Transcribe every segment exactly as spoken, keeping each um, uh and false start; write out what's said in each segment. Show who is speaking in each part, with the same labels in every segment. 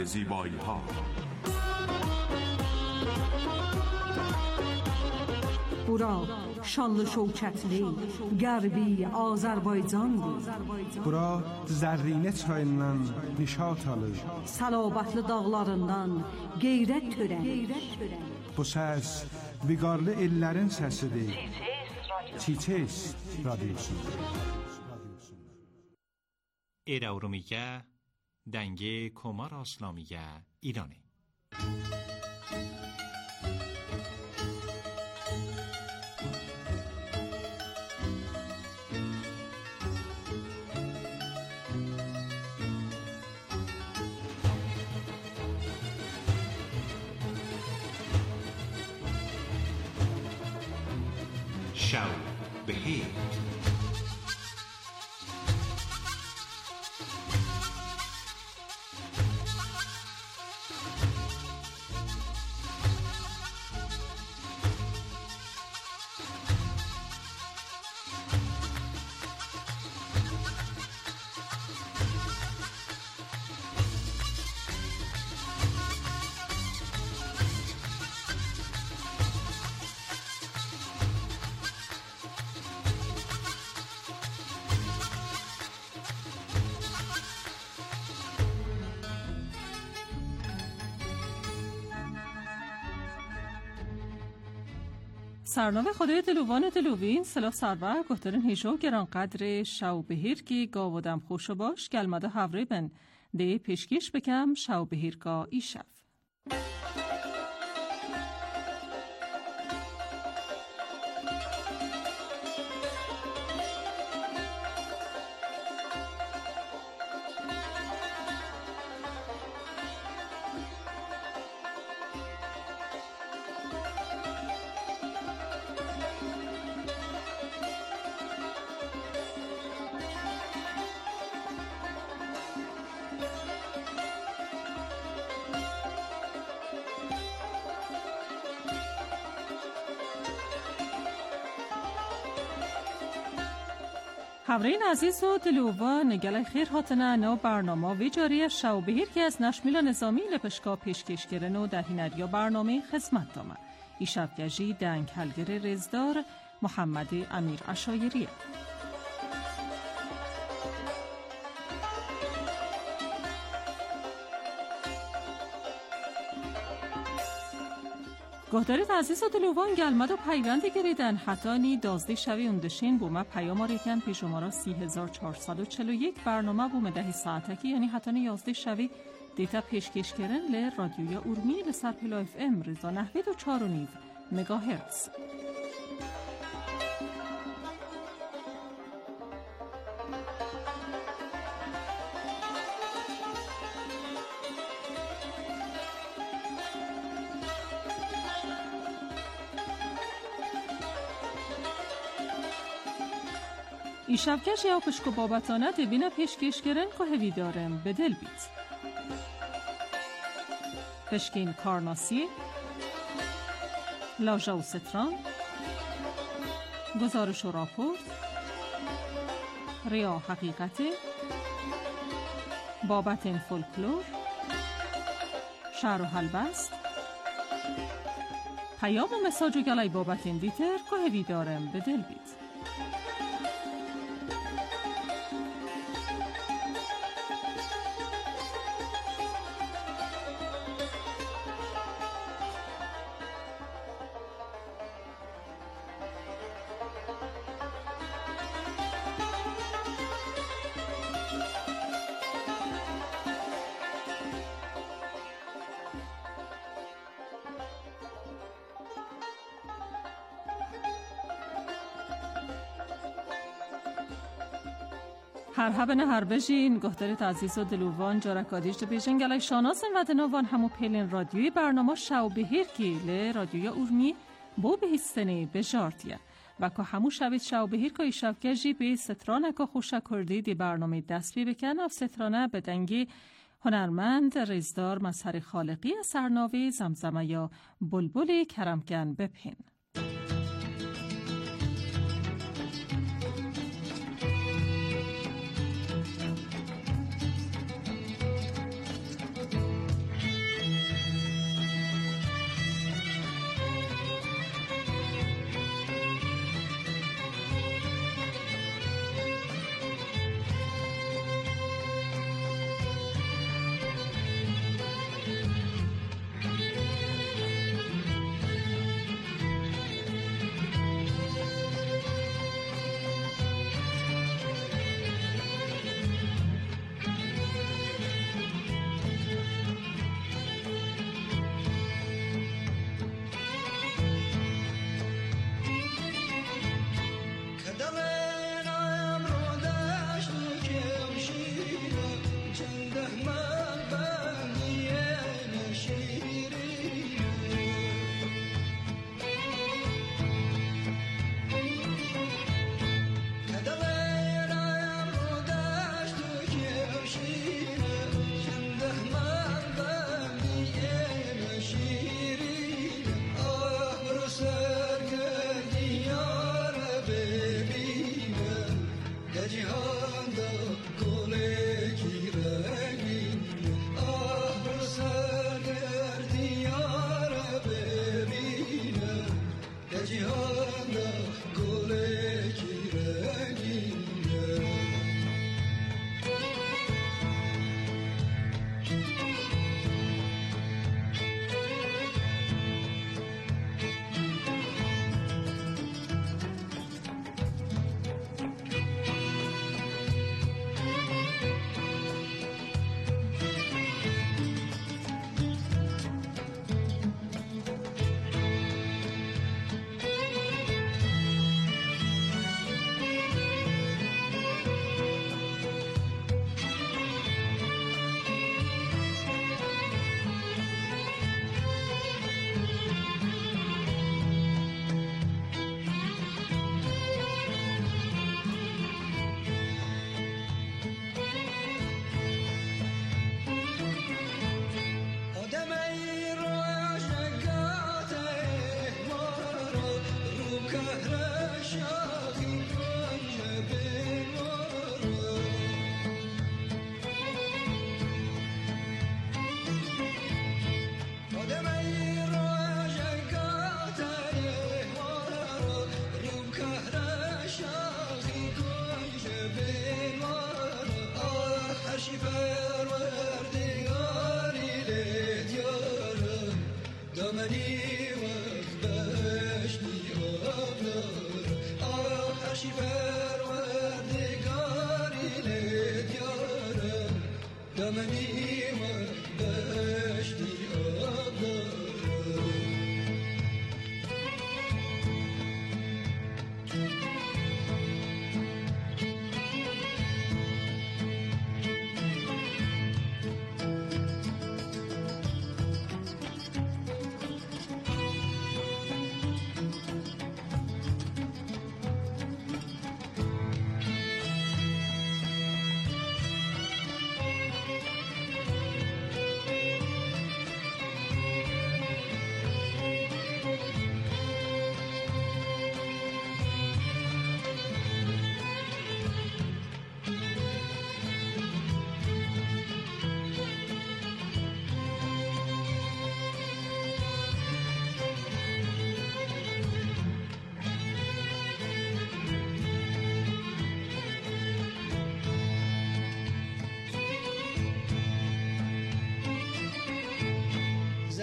Speaker 1: زیبایی ها.
Speaker 2: Bura şanlı şövkətli Qərbi Azərbaycan بود.
Speaker 3: Bura zərrinə çayından nişat alır.
Speaker 2: Səlabatlı dağlarından qeyrət törən.
Speaker 3: Bu səs viqarlı ellərin səsidir. چیچس رادیوسون.
Speaker 4: ایرا رو میگه دنگه کمار اسلامیه ایرانه. شو بهیر
Speaker 5: سرنامه خدای دلوان دلوین سلاف سرور گهترین هیشو گرانقدر شو بهیر کی گاودم خوشو باش گلمده هوری بن ده پیشکش بکم شو بهیر گا ایشف همراهین عزیز و دلووا نگله خیر هاتنه نو برنامه و جاری شو بهیر که از نشمیل نظامی لپشکا پیشکش کرن و در هینریا برنامه خدمت دامه ای شبگجی دنگ هلگر رزدار محمد امیر عشایریه. گهدارید عزیز و دلوان گلمد و پیوند گریدن حتانی دازده شوی اندشین بومه پیام ریکن پیشمارا سی هزار چهارصد و چهل و یک برنامه بومه دهی ساعتکی یعنی حتانی یازده شوی دیتا پیشکش کرن ل رادیوی ارمی لسر پلا اف ام رضا نحوید و چار و نیو مگاهرتز. ای شبکش یا پشکو بابتانه دبینه پیشکش کرن که هوی دارم به دل بیت. پشکین کارناسی، لاژا و ستران، گزارش و راپورت، ریا حقیقت، بابتن فولکلور، شعر و حلبست، پیام و مساج و گلای بابتن دیتر که هوی دارم به دل بیت. هر هبن هر بجین گهترت عزیز و دلوان جارکادیش ده بیجن گلای شاناسن و دنوان همو پیلین رادیوی برنامه شو بهیر کی ل رادیوی ارمی بو بهستنی بجارتیه و که همو شوید شو بهیر که شبگجی به سترانه که خوشه کردی دی برنامه دست بی بکن اف سترانه به دنگی هنرمند رزدار مظهر خالقی سرناوی زمزمه یا بلبل کرمکن بپین.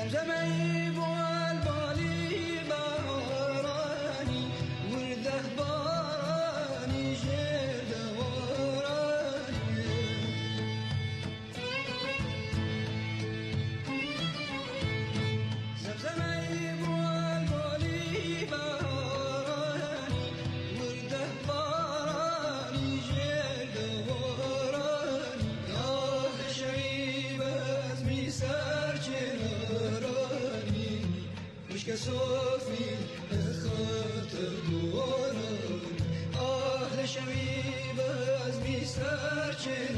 Speaker 1: زمزمه بوال بالی بارانی ورده بارانی جرده بارانی زمزمه بوال بالی بارانی ورده بارانی جرده بارانی آه شریب از می سر چنارانی مشک صافی خاطر دوارانی آه شریب از می سر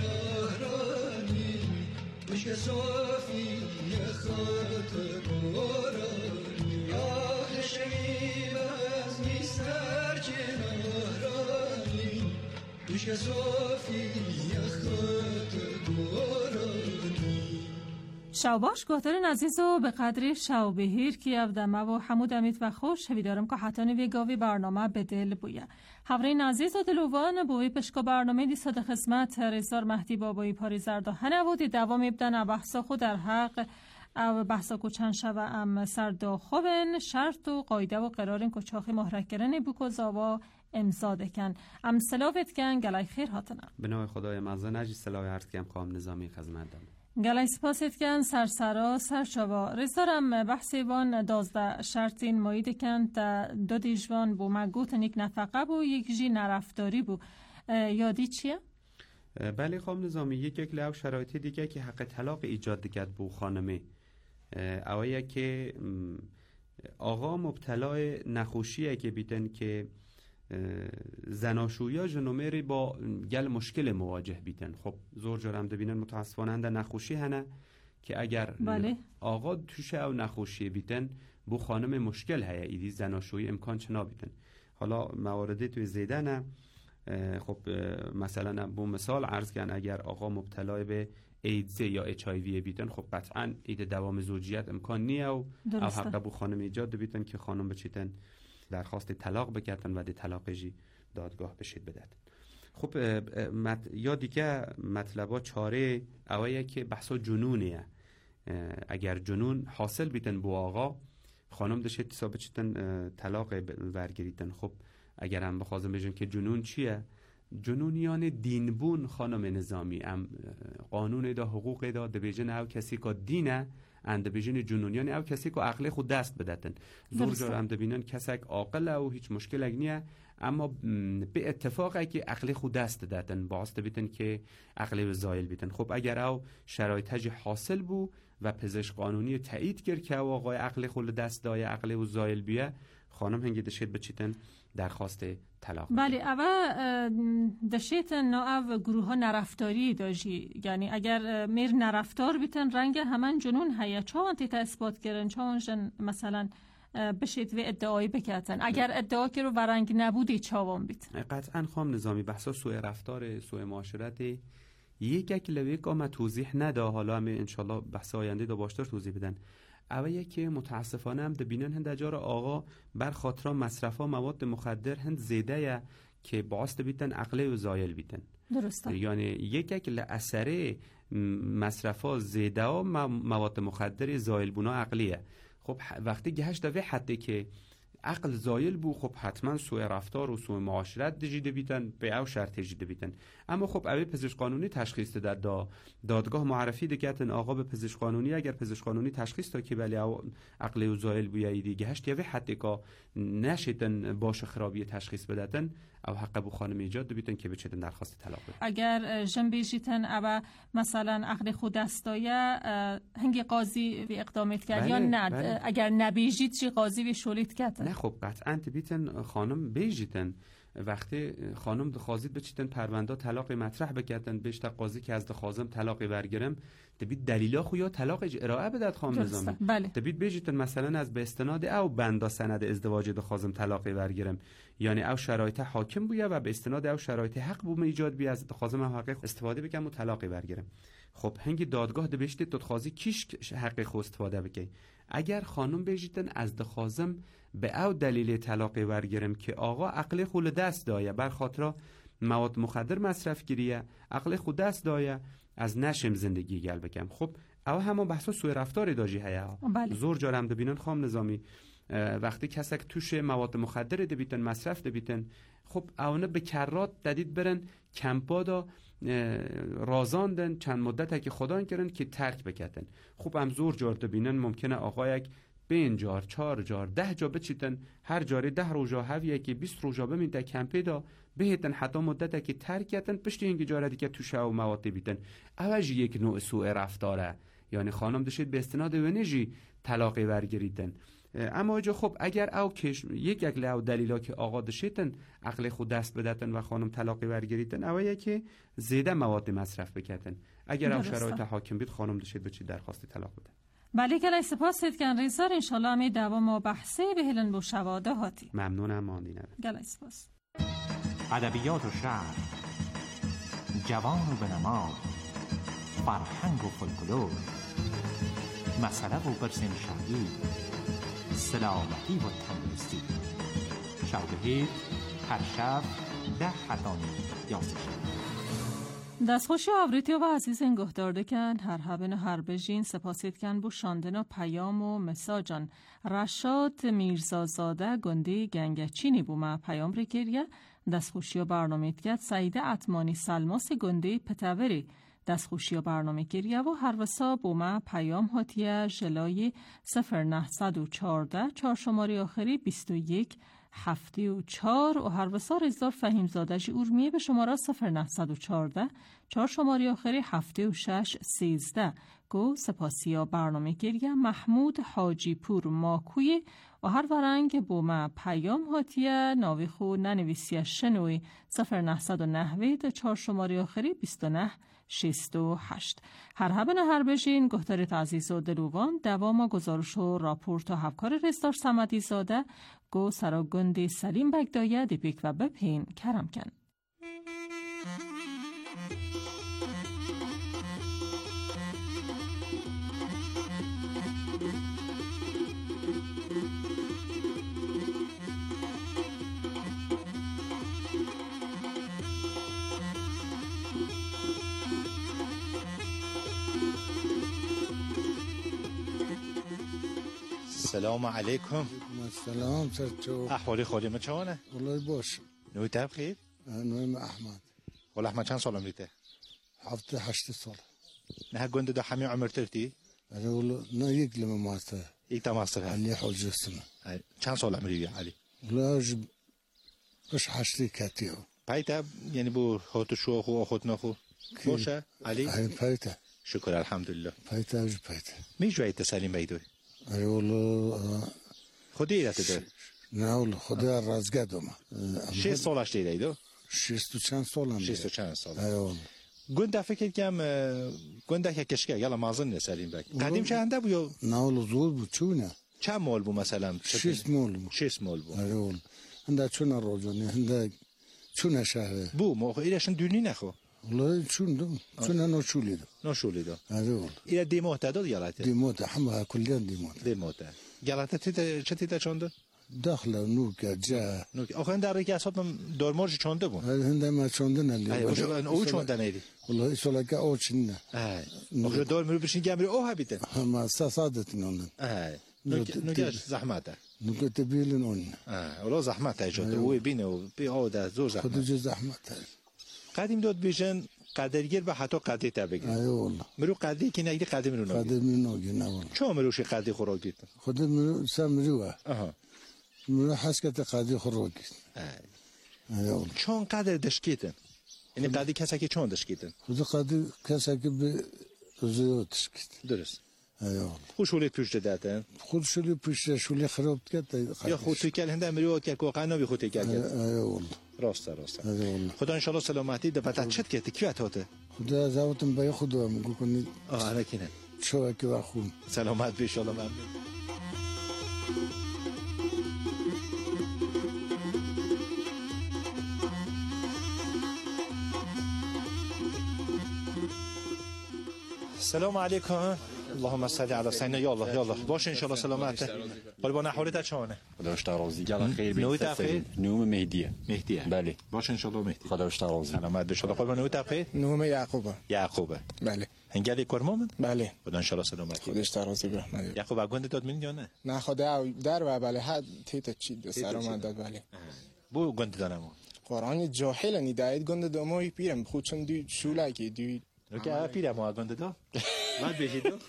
Speaker 1: چنارانی مشک صافی خاطر دوارانی آه شریب از می سر چنارانی مشک صافی خاطر دوارانی
Speaker 5: شاوباش گوهدارن عزیز و به قدر شاو بهیر که افدمه و حمود امید و خوش هویدارم که حتانی ویگاوی برنامه به دل بویه حورین عزیز و دلوان بوی پشکا برنامه دی صد خدمت رزار مهدی بابایی پاری زرده هنوودی دوام ابدن بحثا خود در حق او بحثا کو چند شوه ام سردا خوبن شرط و قایده و قرارن که چاخی محرکرن بو زاوا امضا دکن ام سلاوت کن گلای خیر هاتنه
Speaker 6: به نام خدای مزه نجی سلاوی عرض کم قام نظامی خدمت دارم
Speaker 5: گلای سپاسید کن سرسرا سرچاوا رزارم بحثی وان دازده شرطین مایید کن تا دو دیجوان بو مگوت نیک نفقه بو یک جی نرفتاری بو یادی چیه؟
Speaker 6: بله قام نظامی یک یک لعو شرایطی دیگه که حق طلاق ایجاد دکت بو خانمه اوه که آقا مبتلای نخوشیه که بیتن که زناشویا جنومری با گل مشکل مواجه بیتن خب زور جرم دبینن متاسفانه ده نخوشی هنه که اگر
Speaker 5: بله.
Speaker 6: آقا توشه او نخوشی بیتن بو خانم مشکل هیا ایدی زناشویی امکان چنا بیتن حالا مواردی توی زیده نه خب مثلا بو مثال عرض کن اگر آقا مبتلای به ایدز یا اچ آی وی بیتن خب قطعا ایده دوام زوجیت امکان نیه و او حق بو خانم ایجاد بیتن که خانم بچیتن درخواست طلاق بکردن و دی طلاق جی دادگاه بشید بدن خب مت... یا دیگه مطلبا چاره اوه که بحثا جنونیه اگر جنون حاصل بیتن بو آقا خانم دشه حساب چیتن طلاق ورگریتن خب اگر هم بخوازم بجن که جنون چیه جنون یعنی دینبون خانم نظامی ام قانون دا حقوق دا دبیجن او کسی که دینه اند بیجن جنون یعنی او کسی که عقل خود دست بدتن زور جور هم دبینن کسی که عاقل او هیچ مشکل اگنیه اما به اتفاق که عقل خود دست دادن باعث بیتن که عقل زایل بیتن خب اگر او شرایط حاصل بو و پزشک قانونی تایید کرد که آقای عقل خود دست دای عقل و زایل بیه خانم هنگی دشید بچیتن درخواست طلاق
Speaker 5: بله اول دشیت ناو گروه ها نرفتاری داشی یعنی اگر میر نرفتار بیتن رنگ همان جنون هیا چون تیتا اثبات کردن چون جن مثلا بشید و ادعایی بکردن اگر ادعا که رو ورنگ نبودی چاوان بیتن
Speaker 6: قطعا خام نظامی بحثا سوء رفتار سوء معاشرت یک یک لوی که ما توضیح نده حالا همه انشالله بحث آینده دا باشتر توضیح بدن اوه که متاسفانه هم دبینن هند اجار آقا بر خاطران مصرفا مواد مخدر هند زیده یا که باعث بیتن عقله و زایل بیتن
Speaker 5: درسته
Speaker 6: یعنی یک یک لأثره مصرفا زیده و مواد مخدر زایل بونا عقلیه خب وقتی گهش دوه حتی که عقل زایل بو خب حتما سوء رفتار و سوء معاشرت دیجیده بیتن به او شرط دیجیده بیتن اما خب اوی پزشک قانونی تشخیص ده دا دادگاه معرفی دکتن آقا به پزشک قانونی اگر پزشک قانونی تشخیص تا که ولی او عقل و زایل بویایی دیگه هشت یوی حتی که نشیدن باش خرابی تشخیص بدتن او حق بو خانم ایجاد بیتن که بچیدن درخواست طلاق بدن
Speaker 5: اگر جنبیجیتن او مثلا عقل خود دستایه هنگی قاضی وی اقدامت کرد یا نه بله. اگر نبیجید چی قاضی وی شولیت کرد
Speaker 6: نه خب قطعا بیتن خانم بیجیتن وقتی خانم دخوازید بچیتن پرونده طلاق مطرح بکردن بیشتر قاضی که از دخوازم طلاق ورگرم تبید دلیلا خو یا طلاق ارائه بدد خانم نظامی
Speaker 5: بله.
Speaker 6: تبید بیجیتن مثلا از به استناد او بندا سند ازدواج دخوازم طلاق ورگرم یعنی او شرایط حاکم بویا و به استناد او شرایط حق بوم ایجاد بی از دخوازم حق استفاده بکنم و طلاق ورگرم خب هنگی دادگاه دبشت دادخوازی کیش حق خو استفاده بکی اگر خانم بیجیتن از دخوازم به او دلیل طلاق ورگرم که آقا عقل خود دست دایه بر خاطر مواد مخدر مصرف گیریه عقل خود دست دایه از نشم زندگی گل بکم خب او همون بحثا سوء رفتار داجی هيا
Speaker 5: بله.
Speaker 6: زور جارم دبینن خام نظامی وقتی کسک توش مواد مخدر دبیتن مصرف دبیتن خب اونه به کرات ددید برن کمپا دا رازاندن چند مدت که خدا کردن که ترک بکتن خب هم زور جار دبینن ممکنه آقا یک بین جار چهار جار ده جا بچیتن هر جاری ده روزا هویه که بیست روزا بمین در کمپی دا بهتن حتی مدت که ترک کتن پشت اینگه جاره دیگه توشه و مواد بیتن اوج یک نوع سوء رفتاره یعنی خانم داشتید به استناد ونجی طلاقی ورگریدن اما اجا خب اگر او کش یک یک لو دلیلا که آقا داشتن عقل خود دست بدتن و خانم طلاقی ورگریدن اوایه که زیده مواد مصرف بکتن اگر او شرایط حاکم بید خانم داشتید به چی درخواست طلاق بدن
Speaker 5: بله کلی سپاس کن ریزار انشالله همی دوام و بحثی به هلن بو شواده هاتی
Speaker 6: ممنونم ماندینه
Speaker 5: کلی سپاس
Speaker 4: ادبیات و شعر جوان و بنما فرهنگ و فولکلور مسئله و برسن شعری سلامتی و تندرستی شوبهیر هر شب ده حتانی یاسش
Speaker 5: دستخوشی آوریتی و عزیز انگهدارده کن هر هبن هر بجین سپاسید کن بو شاندن پیام و مساجان رشاد میرزازاده گنده گنگچینی بو ما پیام ریکریه دستخوشی و برنامه کد سعیده اتمانی سلماس گنده پتوری دستخوشی و برنامه گریه و هر وسا بو ما پیام هاتیه جلای صفر نهصد و چارده چهار شماری آخری بیست و یک هفتی و چار و هر وسا رزدار فهیم زادجی ارمیه به شماره صفر نهصد و چارده چهار شماری آخری هفتی و شش سیزده گو سپاسی و برنامه گریه محمود حاجی پور ماکوی و هر ورنگ بو ما پیام هاتیه ناوی خو ننویسیه شنوی صفر نهصد و نهوید چهار شماری آخری بیست و نه شست و هشت هر هبن هر بجین گهترت عزیز و دلوان دوام گزارش و راپورت و هفکار رستار سمدی زاده گو سراگندی سلیم بگدایه دیپیک و بپین کرم کن
Speaker 7: السلام علیکم.
Speaker 8: سلام سرچو.
Speaker 7: احوالی خودی چونه؟
Speaker 8: والله باش.
Speaker 7: نوی تب خیر؟
Speaker 8: نوی احمد.
Speaker 7: والله احمد چند سال عمریته؟
Speaker 8: هفته هشت سال.
Speaker 7: نه گنده دو همه عمر ترتی؟
Speaker 8: آره والله نه یک لمه ماستر.
Speaker 7: یک تا ماستر هست.
Speaker 8: علی حال جسمه.
Speaker 7: چند سال عمری علی؟
Speaker 8: والله جب بس هشتی کتیو.
Speaker 7: پیتا یعنی بو خود شو خو خود نخو. باشه علی؟
Speaker 8: آره پیتا.
Speaker 7: شکر الحمدلله.
Speaker 8: پیتا جو پیتا.
Speaker 7: میجوی تسلیم بیدوی؟
Speaker 8: آره والله
Speaker 7: خودی ایرت داره؟
Speaker 8: نه والله خودی رازگدم.
Speaker 7: شش سالش دیده ایدو؟
Speaker 8: شش و چند سالم.
Speaker 7: شش و چند سال.
Speaker 8: آره والله.
Speaker 7: گنده فکر کم گنده که کشکه یالا مازن نسلیم بک. قدیم چنده بود؟
Speaker 8: نه والله زود بود چونه؟
Speaker 7: چند مال بود مثلا؟
Speaker 8: شش مال بود.
Speaker 7: شش مال بود.
Speaker 8: آره والله. هنده چونه روزانی هنده چونه شهره.
Speaker 7: بو موقع ایرشن دونی نخو.
Speaker 8: والله چون دو چون انا شولیدو
Speaker 7: نشولیدو
Speaker 8: آره والله
Speaker 7: اینا دیموت داد یالات
Speaker 8: دیموت همه کلیاً دیموت
Speaker 7: دیموت یالات تی چه تی چونده
Speaker 8: داخل نوک جا
Speaker 7: نوک آخه در یک حساب دورمورج چونده بود
Speaker 8: هنده ما چونده نلی
Speaker 7: ای او چونده نیدی
Speaker 8: والله ایشالا که او چنه
Speaker 7: ای آخه دورمور بشین گمری او هبیته
Speaker 8: ما ساسادت نون
Speaker 7: ای نوک نوک زحمته
Speaker 8: نوک تبیلن اون
Speaker 7: اه ولی زحمت ایجاد او بینه و بی آوده زور زحمت
Speaker 8: خود جو زحمت
Speaker 7: قدیم داد بیشن قدرگیر به حتی قدی تا بگیر
Speaker 8: ای والله
Speaker 7: مرو قدی که نگی قدیم رو نگی
Speaker 8: قدیم نگی نه والله
Speaker 7: چه مروش قدی خوراکیت
Speaker 8: خود مرو سم مرو
Speaker 7: آها
Speaker 8: مرو حسکت قدی خوراکیت ای والله
Speaker 7: چون قدر دشکیتن یعنی قدی کسی که چون دشکیتن
Speaker 8: خود قدی کسی که به زیاد دشکیت
Speaker 7: درست
Speaker 8: ای والله
Speaker 7: خوشولی پشت دادن
Speaker 8: خود شولی پشت شولی خراب کرد
Speaker 7: یا خود توی کل هنده مریو که کو قنا بی خود توی کل
Speaker 8: ای والله
Speaker 7: راست راست
Speaker 8: ای والله
Speaker 7: خدا ان شاء الله سلامتی ده پتا چت که تکیات هاته
Speaker 8: خدا زاوتم بای خدا میگو کنید
Speaker 7: آه انا کینه
Speaker 8: چو که واخون
Speaker 7: سلامت به ان شاء الله ممنون السلام علیکم اللهم صل علی سیدنا یا الله یا الله باش ان شاء الله سلامت قربان احوالت چونه
Speaker 9: خدا اشتر راضی گلا خیر بی
Speaker 7: نویت خیر
Speaker 9: نوم مهدیه
Speaker 7: مهدیه
Speaker 9: بله
Speaker 7: باش ان شاء الله مهدی
Speaker 9: خدا اشتر راضی
Speaker 7: سلامت ان شاء الله قربان نویت خیر
Speaker 10: نوم یعقوبه
Speaker 7: یعقوبه
Speaker 10: بله
Speaker 7: هنگلی کرمام؟
Speaker 8: بله.
Speaker 7: خدا ان شاء الله سلامتی.
Speaker 8: خودش ترازی به.
Speaker 7: یا خوب گنده داد من یا نه؟
Speaker 8: نه خدا در و بله حد تیت چی دو سر من داد بله.
Speaker 7: بو گنده دارم.
Speaker 8: قرآن جاهل نیداید گنده دومای پیرم خود چون دوی شوله که دوی.
Speaker 7: که پیرم ها گنده دو. بعد بهید دو.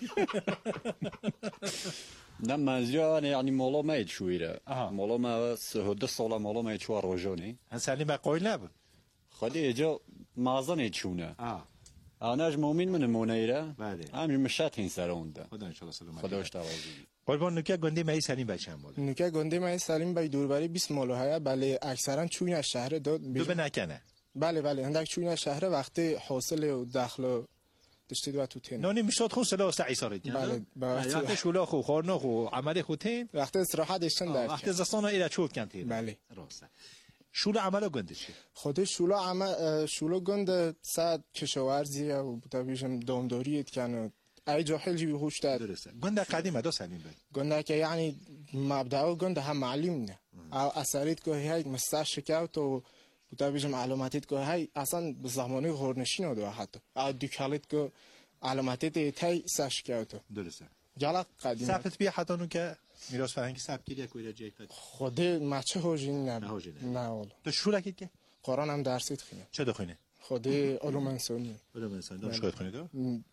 Speaker 9: نه منزیا یعنی مولا ماید شویره. مولا ما سهود سال مولا ماید شوار روزانی.
Speaker 7: هنسالی ما قوی نب.
Speaker 9: خودی اجا مازن چونه. آه. آناش مؤمن من مونیره.
Speaker 7: بله.
Speaker 9: همین مشت این سرونده.
Speaker 7: خدا ان شاء الله سلامتی.
Speaker 9: خداش ترازی.
Speaker 7: قربان نکه گنده مای سلیم بچم بود.
Speaker 8: نکه گنده مای سلیم بای دوربری بیست مالو هیا بله اکثرا چون از شهر داد.
Speaker 7: دو به نکنه.
Speaker 8: بله بله هندک چون از شهر وقتی حاصل و دخل داشتید و تو تین.
Speaker 7: نانی میشد خون سلا سعی سارید.
Speaker 8: بله.
Speaker 7: وقتی شولا خو خورنا خو عمل خو تین.
Speaker 8: وقتی استراحت داشتن در.
Speaker 7: وقتی زستان ایلا چوب کنتید.
Speaker 8: بله.
Speaker 7: راسته. شولا عمل گنده چی؟
Speaker 8: خود شولا عمل شولا گنده صد کشاورزی و بتابیشم دامداریت کنه. ای جاهل جی بهوش داد.
Speaker 7: درسته. گنده قدیمه دو سالیم بود.
Speaker 8: گنده که یعنی مبدأ گنده هم معلوم نه. او اثریت که های مستش شکاوت و بتابیشم علامتیت که های اصلا به زمانی خورنشین و دو حتی. او دیکالیت که علامتیت تای سش شکاوت.
Speaker 7: درسته.
Speaker 8: جالب قدیم.
Speaker 7: سبت بیا حتی نو که میراث فرهنگی سبت کلیه کویره جای کرد.
Speaker 8: خود مچه هوجین نه. نه والا.
Speaker 7: تو شولا کی که؟
Speaker 8: قرآن هم درسیت خونه.
Speaker 7: چه دخونه؟
Speaker 8: خود علوم انسانی.
Speaker 7: علوم انسانی. دانشگاه خونه دو؟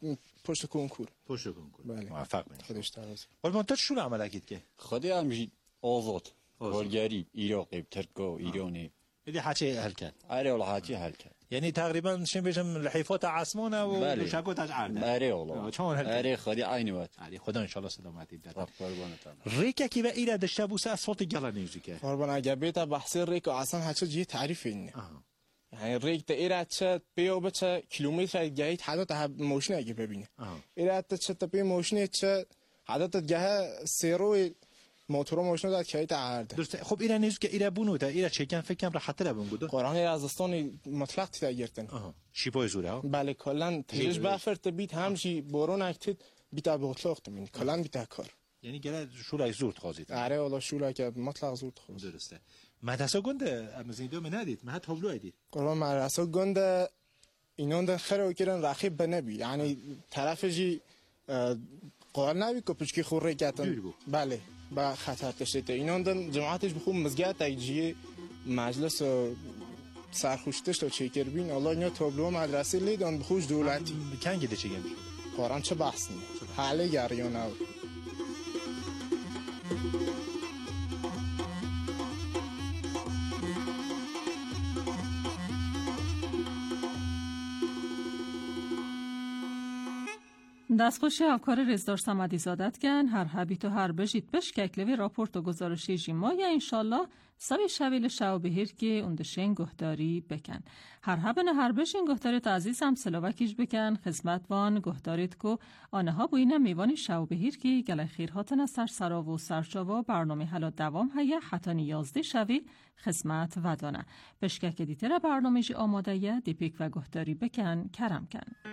Speaker 8: پشت کنکور.
Speaker 7: پشت کنکور.
Speaker 8: بله.
Speaker 7: موفق باشی.
Speaker 8: خودش ترازی.
Speaker 7: قربان تو شولا عمل کردی که؟
Speaker 9: خودی همچی آزاد. بلغاری، عراق، ترکیه، ایرانی.
Speaker 7: ایدی حچه حل کرد.
Speaker 9: آره ولی حچه حل کرد.
Speaker 7: یعنی تقریبا شیم بجم لحیفات عصمانه و دوشکوتش عرده.
Speaker 9: آره والله.
Speaker 7: چون حل.
Speaker 9: آره خودی عینی وقت.
Speaker 7: آره خدا ان شاء الله سلامتی بده.
Speaker 9: قربانتان.
Speaker 7: ریکه کی و ایره داشته بوسه از صوت گلا نیوزیکه.
Speaker 8: قربان اگه بیت بحث ریک اصلا هچه جی تعریف اینه. یعنی ریک تا ایره چه بیو بچه کیلومتر گهیت حدا تا ماشین اگه ببینه. ایره تا چه تا بی ماشین چه حدا تا گه سیروی موتور ماشین داد که عرض.
Speaker 7: درسته. خب ایره نیست که ایره بونو تا ایره چکن فکر کنم راحت تر بونگو.
Speaker 8: قرآن از استان مطلق تا گرفتن.
Speaker 7: آها. شیپای زوره ها.
Speaker 8: بله کلان تیجش بافرت بیت همشی بارون اکتید بیت بطلاق تمین. کلان بیت کار.
Speaker 7: یعنی گله شورای زورت خازید.
Speaker 8: آره والا شورای که مطلق زورت خواست.
Speaker 7: درسته. مدرسه گنده امزیدو منادید. ما تابلو ایدید.
Speaker 8: قرآن مدرسه گنده اینون ده خیره کردن رقیب بنبی. یعنی طرف جی قال نبی که پچکی خوره کردن. بله. با خطر کشیده اینان دن جماعتش بخوب مزگاه تایجی مجلس سرخوشتش تا چیکر بین الله اینا تابلو مدرسه لیدان بخوش دولتی
Speaker 7: کنگی ده چیگم
Speaker 8: قرآن چه بحث نی حاله گریان او
Speaker 5: دستخوش افکار رزدار صمدی زادت گن هر حبیت و هر بجید بش ککلوی راپورت و گزارشی جیما یا انشالله سبی شویل شو بهیر که اندشین گهداری بکن هر حبن هر بشین گهداریت عزیز هم سلاوکیش بکن خدمت وان گهداریت که آنها ها بوینه میوان شو بهیر که گله خیرهاتن سر سرا و سرچاوا برنامه حالا دوام هیا حتی نیازده شوی خدمت و دانه بشکک دیتر برنامه جی آماده یا دیپیک و گهداری بکن کرم کن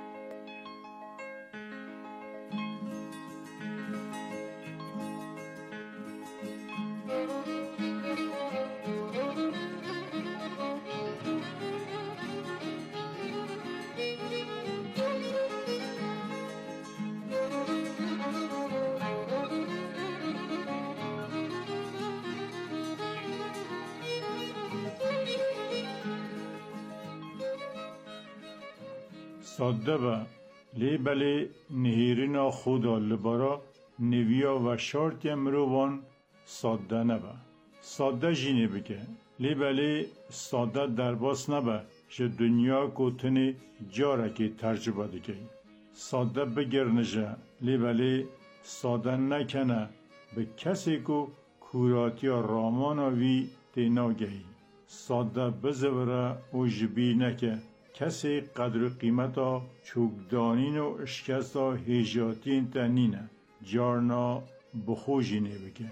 Speaker 10: ساده با لیبلی نهیرینا خدا لبارا نویا و شارت مروان ساده نبا ساده جینه بگه لیبلی ساده درباس نبا که دنیا گوتنی جاره که ترجمه دیگه ساده بگر نجا لیبلی ساده نکنه به کسی که کوراتی رامانوی دیناگهی ساده بزوره و جبی نکه کسی قدر قیمتا چوکدانین و اشکستا هیجاتین تنینه جارنا بخوشی نبگه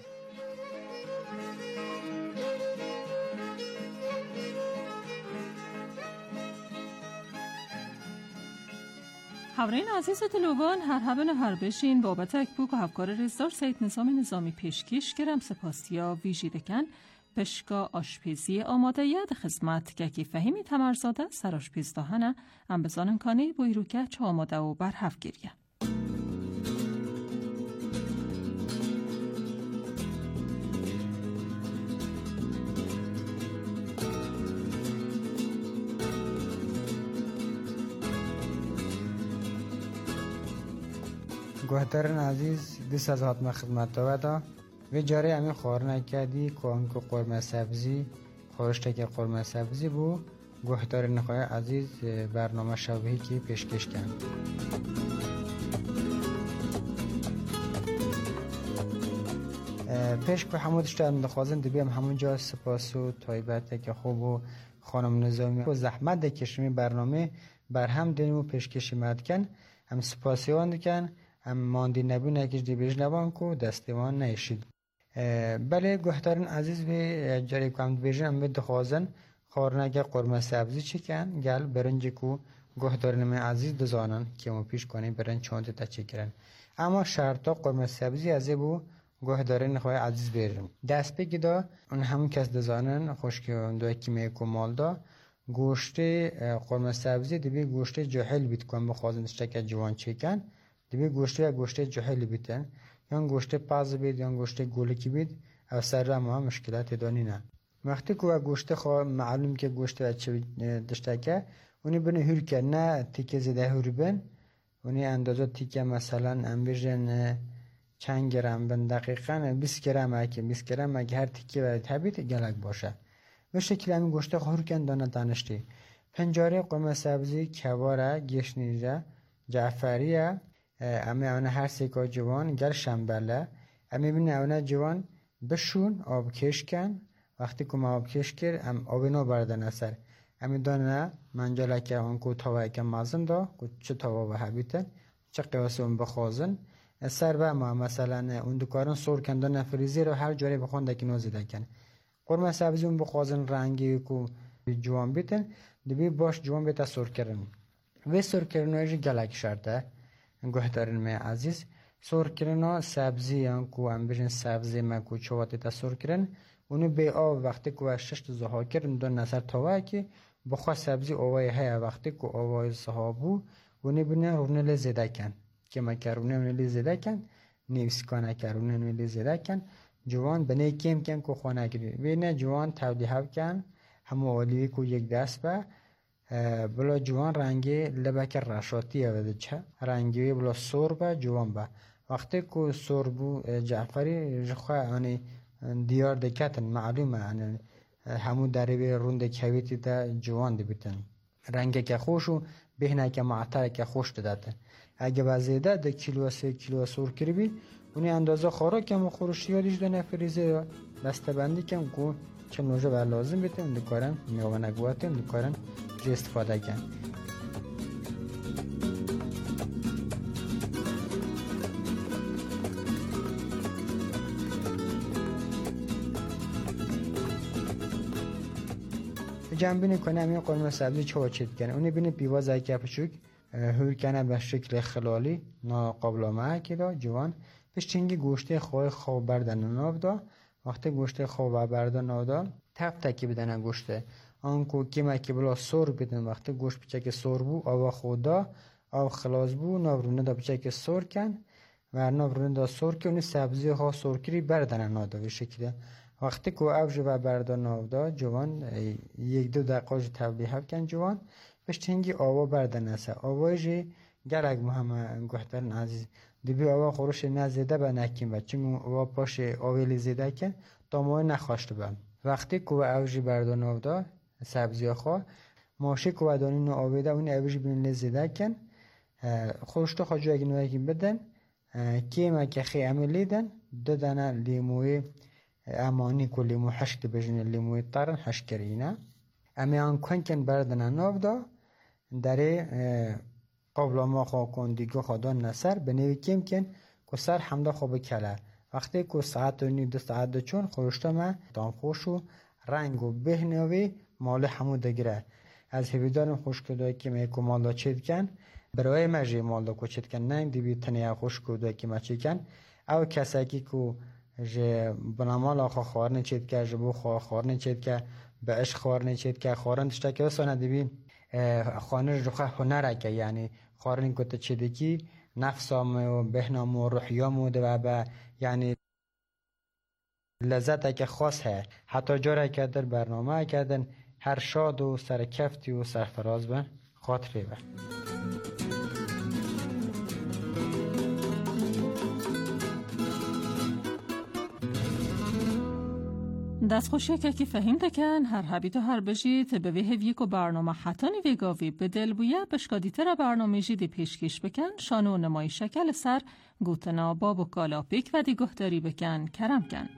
Speaker 5: حورین عزیز دلوان هر هبن هر بشین بابت اکبوک و هفکار رزدار سید نظام نظامی پیشکش گرم سپاستیا ویژی دکن پشکا آشپیزی آماده ید خدمت که فهمی تمرزاده سراشپیز دهنه ام بزانن کانی بوی رو که چه آماده و برحف گیریه.
Speaker 11: گوهدارن عزیز دیس از حتما خدمت داده و جاره همین خوار نکردی که انکو قرمه سبزی خورشته که قرمه سبزی بو گوهدارن خواه عزیز برنامه شبهی که پیشکش کن. پیش که همودش دارم دخوازن دبیم همونجا سپاس و طایبت که خوب و خانم نظامی و زحمت دکشمی برنامه بر هم دنیم و پیشکشی مدکن هم سپاسیوان دکن هم ماندی نبی نکش دی بیش نبان کو دستیوان نیشید. بله گوهدارن عزیز به جاری کام بیشن هم به دخوازن خورنگه قرمه سبزی چی کن گل برنجی کو گوهدارن من عزیز دزانن که ما پیش کنیم برنج چونده تا چی کرن اما شرطا قرمه سبزی از بو گوهدارن خواه عزیز بیرن دست بگی دا اون همون کس دزانن خوش که اون دوی کیمه کمال دا گوشت قرمه سبزی دبی گوشت جهل بیت کن بخوازن اشتکه جوان چی کن دبی گوشت یا گوشت جهل بیتن یا گوشت پاز بید یا گوشت گولکی بید او سر را ما مشکلات دانی نه وقتی که گوشت خواه معلوم که گوشت چه دشتکه اونی بینه هور که نه تیکه زیده هور بین اونی اندازه تیکه مثلا انبیجن چند گرم بین دقیقا بیست گرم اگه بیست گرم اگه هر تیکه باید تبید گلک باشه به شکل همین گوشت خواه هور کن دانه دانشتی پنجاره قرمه سبزی کواره گشنیجه جعفریه امی اونه هر سیکا جوان گل شنبله امی بینه اونه جوان بشون آب کش کن وقتی که ما آب کش کرد ام آب نو بردن اثر امی دانه منجله که اونکو تاوه که مازن دا چه تاوه به حبیتن چه قیاس اون بخوازن سر به ما مثلا اون دکارن سور کن دانه فریزی رو هر جاری بخونده که نوزیده کن قرمه سبزی اون بخوازن رنگی که جوان بیتن دبی باش جوان بیتا سور کرن و سور کرنویش گلک شرطه گوهدارن می عزیز سور کرنا سبزی انکو ام بیشن سبزی مکو چواتی تا سور کرن اونو به آب وقتی که شش زها کرن دون نظر تاوه که بخواه سبزی آوای های وقتی که آوای صحابو اونو بینه رونه لزیده کن که ما که رونه رونه لزیده کن نیوز کنه که رونه رونه لزیده کن جوان بنه کم کم که خونه گیری بینه جوان تولیه کن همو آلیوی که یک دست به بلا جوان رنگی لبک رشاتی اوده چه رنگی بلا سور با جوان با وقتی که سور بو جعفری جخواه آنی دیار دکتن معلومه آنی همو دریبه رونده کویتی دا جوان دی بیتن رنگی که خوشو بهنه که معطر که خوش دادن اگه وزیده ده کیلو سه کیلو سور کری بی اونی اندازه خورا که ما خورشی ها دیش دنه فریزه بسته بندی کم که چه نوجه بر لازم بیتن اون دکارن میوه نگواته اون دکارن جه استفاده کن جنبینی کنه همین قرمه سبزی چه چید کنه اونی بینی بیواز های که پچوک هور کنه به شکل خلالی نا قابلامه که دا جوان پشتینگی گوشته خواه خواه بردن ناف دا وقتی گوشته خواه بردن ناف دا تپ تکی بدن گوشته آنکو کیمه که بلا سور بدن وقتی گوشت بچه که سور بو آوا خودا آو خلاص بو ناورونه دا بچه که سور کن و ناورونه دا سور که اونی سبزی ها سور کری بردن ناف دا به شکل وقتی که اوج و بردن ناف دا جوان یک دو دقیقه تبلیه کن جوان پشتینگی آوا بردن است آوایجی گرگ مهم گوهدارن عزیز دبی آوا خورش نزیده به نکیم و چون آوا پاش آویلی زیده کن تا ماه نخواشت بم وقتی که اوجی بردن ناف دا سبزی خواه ماشی که ودانی نو آویده اون اوجی بین لزیده کن خورشت خواه جو اگه نوکی بدن کیمه که خی عملی دن دادن لیموی امانی که لیمو حشک بجن لیموی تارن حشک کرینه امی آن کن کن بردن ناف دا داره قبل ما خواه کن دیگه خودان نسر بنوی کم کن که سر حمده خواه بکله وقتی که ساعت و نی دو ساعت دو چون خورشت ما دام خوشو رنگ و بهنوی مال همو دگره از هیویدارم خوش کدوی که میکو مال دا چید کن برای مجی مال دا کو چید کن ننگ دیبی تنیا خوش کدوی که ما چید کن او کسایی که ج بنامال آخا خارن چید که جبو خوا خارن چید که به اش خارن چید که خارن تشتا که وسانه دبین خانه جخه هنره که یعنی خارن کت چیدی کی نفسام و بهنام و روحیام و دو به یعنی لذت که خاص ہے حتی جاره که در برنامه کردن هر شاد و سرکفتی و سرفراز به خاطره به
Speaker 5: دستخوشی که که فهیم دکن هر حبیت و هر بجید به ویه ویک و برنامه حتانی ویگاوی به دل بویه بشکادی تر برنامه جیدی پیشکش بکن شانو نمای شکل سر گوتنا باب و کالا پیک و دی گهداری بکن کرم کن.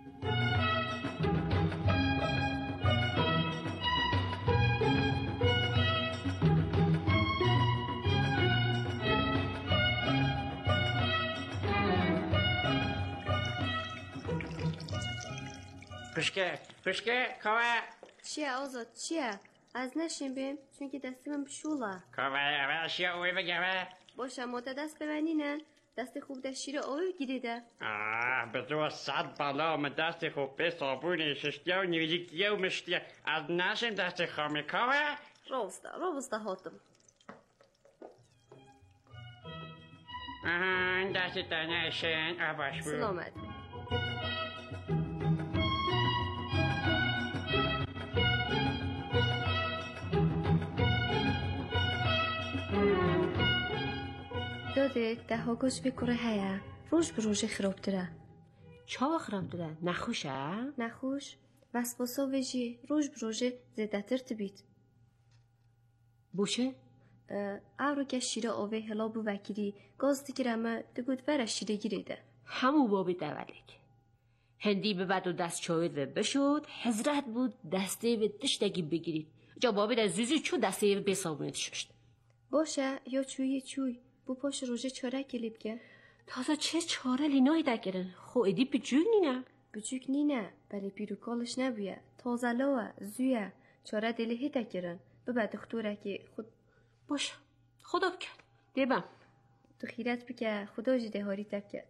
Speaker 12: پشکه پشکه کاوه
Speaker 13: چیه آزاد چیه؟ از نشین بیم چون که دستی من بشوله
Speaker 12: کاوه اوه اشیا اوه بگوه
Speaker 13: باشه ماده دست ببینینن دست خوب دست شیر اوه گیریده
Speaker 12: آه به دو صد بالا من دست خوب به صابون ششتیه و نیویدیکیه و مشتیه از نشین دست خامه کاوه
Speaker 13: روسته روسته هاتم
Speaker 12: آهان دست دانشین آباش بود
Speaker 13: سلامت داده ده ها گوش بکره هیا روش به روش خرابتره
Speaker 14: چا خرابتره؟ نخوشه؟
Speaker 13: نخوش وسواسا وجی روش به روش زده تر تبید
Speaker 14: بوشه؟
Speaker 13: او رو که شیره آوه هلا بو وکیری گاز دیگرمه ده گود بره شیره گیریده
Speaker 14: همو بابی دولک هندی به بعد و دست چاوید و بشود حضرت بود دسته و تشتگی بگیرید جا بابی در زوزی چو دسته و بسابونید ششت
Speaker 13: باشه یا چوی چوی بو پاش روژه چاره کلیب که
Speaker 14: تازه چه چاره لینایی دکرن خو ایدی بجوگ نینه
Speaker 13: بجوگ نینه بلی پیروکالش نبویه تازه لاوه زویه چاره دلیهی دکرن ببه دختوره که خود
Speaker 14: باشه خدا بکن دیبم
Speaker 13: تو خیرت بکه خدا جده هاری تبکت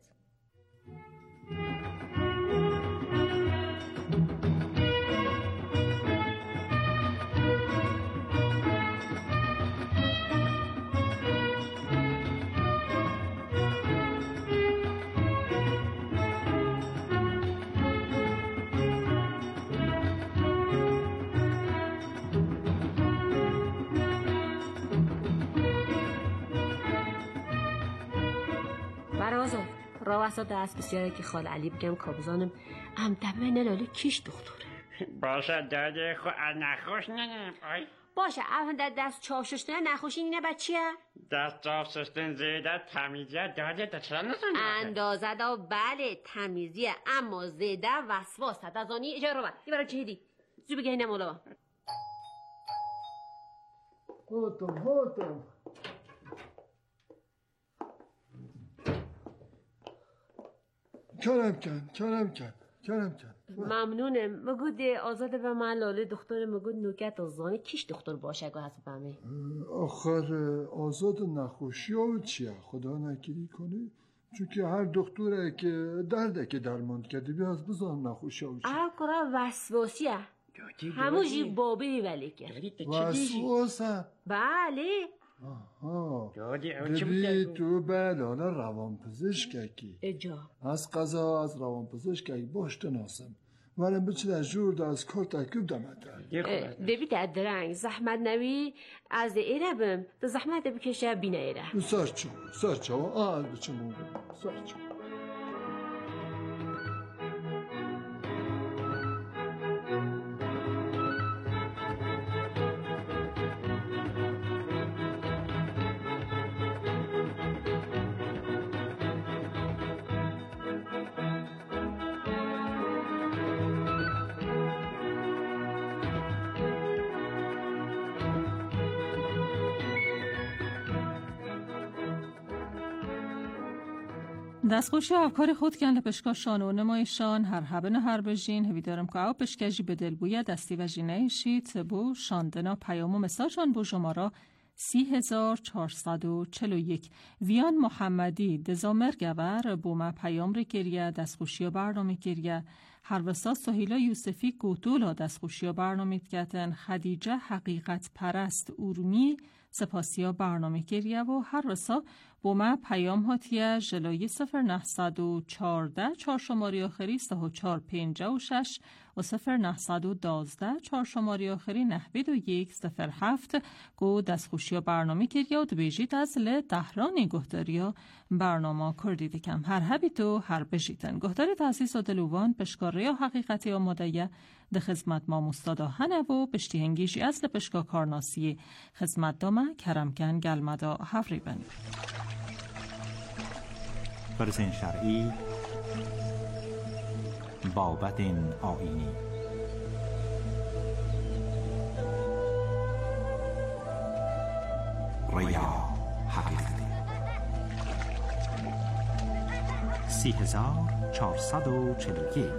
Speaker 14: راوسا دست بسیاره که خال علی بگم کابزانم ام دبه نلاله کیش دختوره
Speaker 12: باشه داده خو نخوش ننم آی
Speaker 14: باشه ام دست چاو ششتن نخوشی اینه بچیه
Speaker 12: دست چاو ششتن زیده تمیزیه داده تا چرا نسن
Speaker 14: اندازه دا بله تمیزیه اما زیده وسواس تدازانی اجا رو بر یه برای چهیدی زو بگه اینه مولا
Speaker 15: هاتم هاتم کرم کن کرم کن کرم کن
Speaker 14: ممنونم مگود آزاده به من لاله دختر مگود نوکت آزانه کیش دختر باشه گو حسب همه
Speaker 15: آخر آزاد نخوشی ها چیه خدا نکری کنه چون که هر دختره که درده که درمان کرده بیا از بزن نخوشی ها چیه
Speaker 14: اه کرا وسواسیه هموشی بابی ولی که
Speaker 15: وسواسه
Speaker 14: بله
Speaker 15: آها دبی تو بلاله روان پزشکی
Speaker 14: اجا
Speaker 15: از قضا از روان پزشکی باش تناسم ولم بچه در جور دا از کار تکیب دمتر
Speaker 14: دبی در درنگ زحمت نوی از ایره بم دا زحمت بکشه بینه ایره
Speaker 15: سرچو سرچو آه بچه مونگو سرچو
Speaker 5: دستخوشی افکار خود کن لپشکا شان و نمایشان هر هبن هر بجین هوی دارم که او پشکجی به دل بویه دستی و جینه شید بو شاندنا پیام و مساجان بو جمارا سی هزار چهارصد و چهل و یک. ویان محمدی دزامر گور بوما پیام رکریه دستخوشی برنامه کریه. هر وسا سهیلا یوسفی گوتولا دستخوشی برنامه کتن. خدیجه حقیقت پرست اورمی سپاسیا برنامه کریه و هر وسا بوما پیام هاتیه جلوی صفر نهصد و چارده چهار شماری آخری سه و چار پنجه و شش و صفر نهصد و دازده چهار شماری آخری نهبید و یک صفر هفت گو دستخوشی برنامه کریه و دبیجیت از ل تهرانی گهداریا برنامه کردیده کم هر هبیت و هر بجیتن گهداری تحسیس و دلوان پشکاری و حقیقتی آماده ده خدمت ما مستادا هنه و پشتی هنگیشی اصل پشکا کارناسی خدمت دامه کرمکن گلمدا هفری بن
Speaker 4: برسن شرعی بابت آینی ریا حقیقتی سی هزار چهارصد و چهل و یک.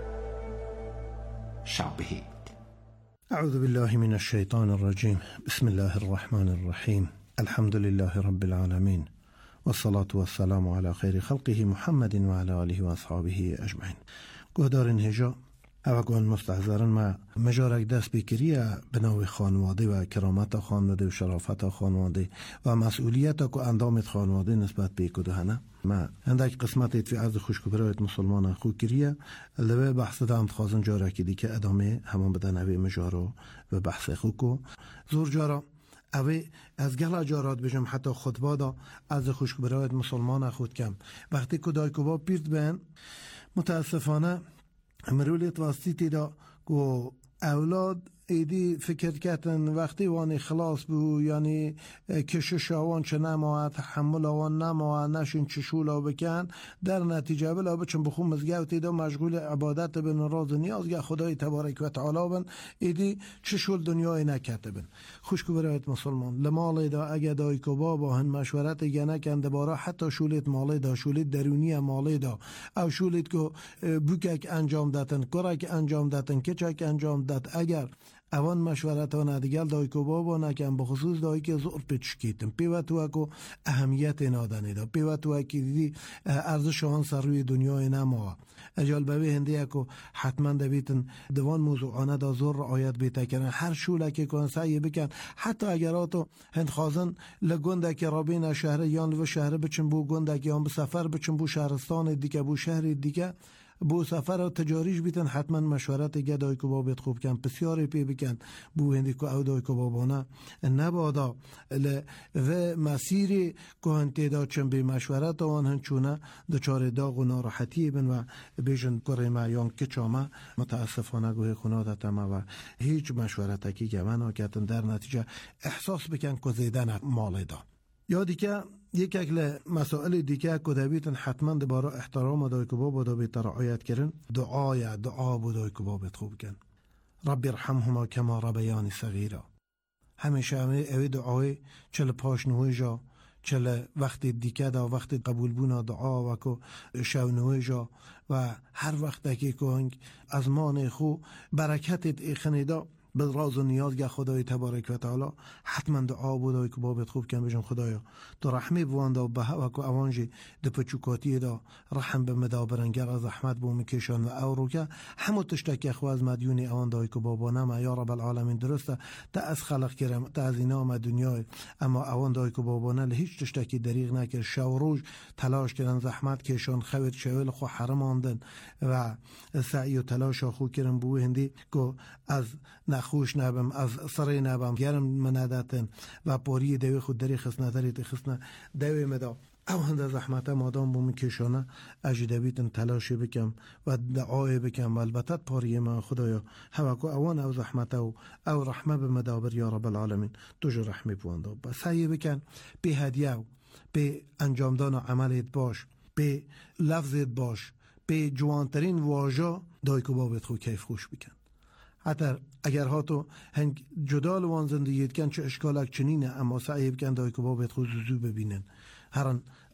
Speaker 4: شب بخیر.
Speaker 16: اعوذ بالله من الشیطان الرجیم. بسم الله الرحمن الرحیم. الحمد لله رب العالمین والصلاة والسلام على خیر خلقه محمد و علی آله و اصحابه اجمعین. گهدارین هجا اوگان مستحضرن ما مجارک دست بکریه بناو خانواده و کرامت خانواده و شرافت خانواده و مسئولیت که اندامت خانواده نسبت به کدهنه ما اندک قسمت فی عرض خوشکبرایت مسلمان خود کریه لبه بحث دام خازن جارکی دی که ادامه همان بدن اوی مجارو و بحث خوکو زور جارا اوی از گل جارات بجم حتی خطبه دا از خوشکبرایت مسلمان خود کم وقتی کدای کبا پیرد بین متاسفانه مرولیت واسطی دا که اولاد ایدی فکر کردن وقتی وانی خلاص بو یعنی کشش آوان چه نماید تحمل آوان نماید نشین چشولا بکن در نتیجه بلا بچن بخون مزگوتی دا مشغول عبادت بن راز نیاز یا خدای تبارک و تعالی بن ایدی چشول دنیای نکته بن خوشکو برایت مسلمان لمال دا اگه دای کبا با هن مشورت اگه نکن دبارا حتی شولیت مالی دا شولیت درونی مالی دا او شولیت که بوکک انجام داتن کرک انجام داتن کچک انجام دات اگر اوان مشورتان دیگل دای که بابا نکن بخصوص دایی که زور پیچکیتن پیوتو اکو اهمیت نادنی دا پیوتو اکی دیدی ارزش آن سر روی دنیای نما اجال ببی هندی اکو حتما دویتن دوان موضوعانه دا زور رعایت بیتا کنن هر شوله که کن سعی بکن حتی اگراتو هند خازن لگنده که رابین شهر یان و شهر بچن بو گنده که هم بسفر بچن بو شهرستان دیگه بو شهر دیگه بو سفر و تجاریش بیتن حتما مشورت گدای که بابت خوب کن بسیاری پی بکن بو هندی که او دای که بابانه نبادا و مسیری که هنتی دا چن بی مشورت آن هنچونه دچار داغ و ناراحتی بن و بیشن کره معیان که چامه متاسفانه گوه خونادتم و هیچ مشورتکی گمن آکتن در نتیجه احساس بکن که زیدن مال دا یادی که یک اکل مسائل دیگه کدابیتن حتما دبارا احترام دای که بابا دا بیت رعایت کرن دعای دعا بودای که بابت خوب کن رب ارحمهما کما ربیانی صغیرا همیشه همه اوی دعای چل پاشنوی جا چل وقت دیگه دا وقت قبول بونا دعا و که شونوی جا و هر وقت که کنگ از مان خو برکتت ایخنی دا به راز و نیاز گه خدای تبارک و تعالی حتما دعا بودای که بابت خوب کن بجن خدایا تو رحمی بوانده و به هوا که اوانجی ده پچوکاتی دا رحم به مدابرنگر از احمد بو میکشان و او رو که همو تشتک اخو از مدیونی اوان دای که بابا نما یا رب العالمین درسته تا از خلق کرم تا از اینا آمد دنیای اما اوان دای که بابا نه هیچ تشتکی دریغ نکر شو روز تلاش کردن زحمت کشان خوید شویل خو حرم آندن و سعی و تلاش خو کرم بو هندی که از خوش نبم از سری نبم گرم منادتن و پاری دوی خود دری خسنه داری تخسنه دوی مدا او هنده زحمت مادام بومی کشانه اجده بیتن تلاشی بکم و دعای بکم و البته پاری من خدایا هوا که اوان او زحمت او او رحمه به مدابر یا رب العالمین توجه رحمه بوانده با سعی بکن به هدیه به انجام دان عملت باش به لفظت باش به جوانترین واژه دای که بابت خود کیف خوش بکن حتی اگر ها تو هنگ جدال وان زندگیت کن چه اشکالک چنینه اما سعی بکن دای که بابت خود زوزو ببینن هران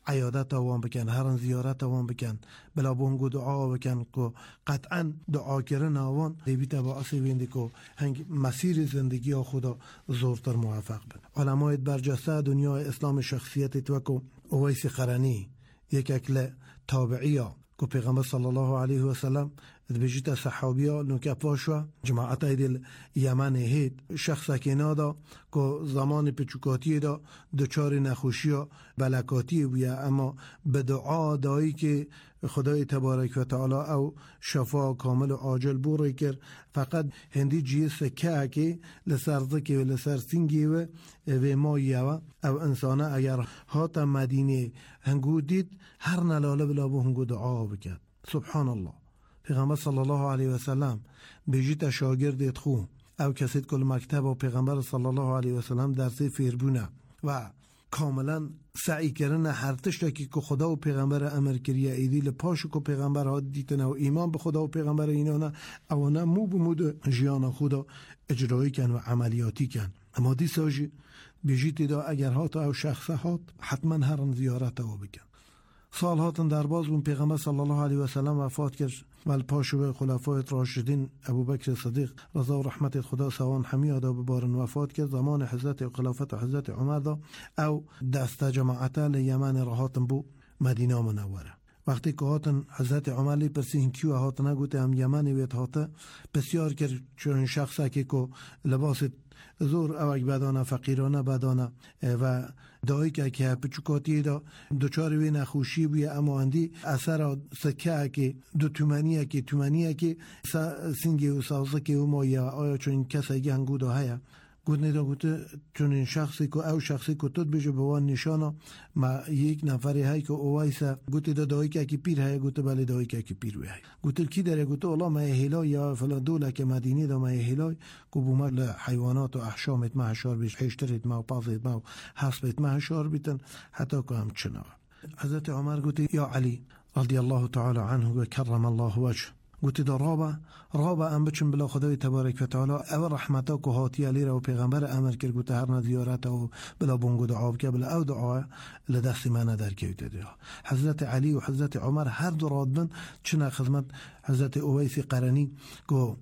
Speaker 16: عیادت آوان بکن، هرن زیارت آوان بکن، بلا بونگو دعا بکن که قطعا دعا کردن آوان دیویت باعث وینده که هنگ مسیر زندگی خدا زورتر موفق بن. علمای برجسته دنیا اسلام شخصیت تو که اویس قرنی یک اکل تابعی ها که پیغمبر صلی الله علیه و سلم بجیت صحابی ها نوکه پاشوا جماعت ایدل یمن هید شخص که نادا که زمان پچوکاتی دا دچار نخوشی ها بلکاتی بیا، اما به دعا دایی که خدای تبارک و تعالی او شفا کامل و عاجل بوری کرد. فقط هندی جیس که که لسرزکی و لسرسینگی و و مایه و او انسانه اگر هات مدینه هنگو دید هر نلاله بلا بو هنگو دعا بکرد. سبحان الله. پیغمبر صلی الله علیه و سلم بجیت شاگرد خو او کسید کل مکتب و پیغمبر صلی الله علیه و سلم درسی فیربونه و کاملا سعی کردن هر تشتکی که خدا و پیغمبر امر کریه ایدی لپاشو که پیغمبر ها دیتن و ایمان به خدا و پیغمبر اینا نه اوانه مو بمود جیان خدا اجرایی کن و عملیاتی کن. اما دی ساجی بجیتی دا اگر هات او شخصه هات حتما هرن زیارت او بکن. سال هاتن در باز اون پیغمبر صلی الله علیه و سلم وفات کرد و پاشو خلفای راشدین ابوبکر صدیق رضا و رحمت خدا سوان حمیاد و ببارن وفات کرد. زمان حضرت خلافت و حضرت عمر دا او دست جماعت لیمن راهاتن بو مدینه منوره. وقتی که هاتن حضرت عمر لی پرسین کیو هاتن گوته هم یمنی ویت هاته بسیار کرد چون شخصه که که لباس زور او بدانه فقیرانه بدانه و دایی که که پچوکاتی دا دوچاری وی نخوشی بی اما اندی اثر سکه که دو تومنیه که تومنیه که سینگی و سازه که او مایه آیا چون کسی گه هنگو دا هیا گوت نیدا گوته چون این شخصی که او شخصی که تود بجو بوان نشانا ما یک نفری های که اوایسا گوته دا دایی که که پیر های گوته بله دایی که که پیر وی های گوته کی داره گوته اولا ما هلای یا فلان دوله که مدینی دا ما هلای که بومد حیوانات و احشامت ما حشار بیش حیشترت ما و پازت ما و حسبت ما حشار بیتن حتی که هم چناوه. حضرت عمر گوته یا علی رضی الله تعالی عنه و کرم الله وجه گوتی دا رابا رابا ام بچن بلا خدای تبارک و تعالی او رحمتا که هاتی علی را و پیغمبر امر کرد گوتی هر نزیارت و بلا بونگو دعا بکه بلا او دعا لدست من در کهیت دیا. حضرت علی و حضرت عمر هر دو رادبن چنه خدمت حضرت اویس قرنی که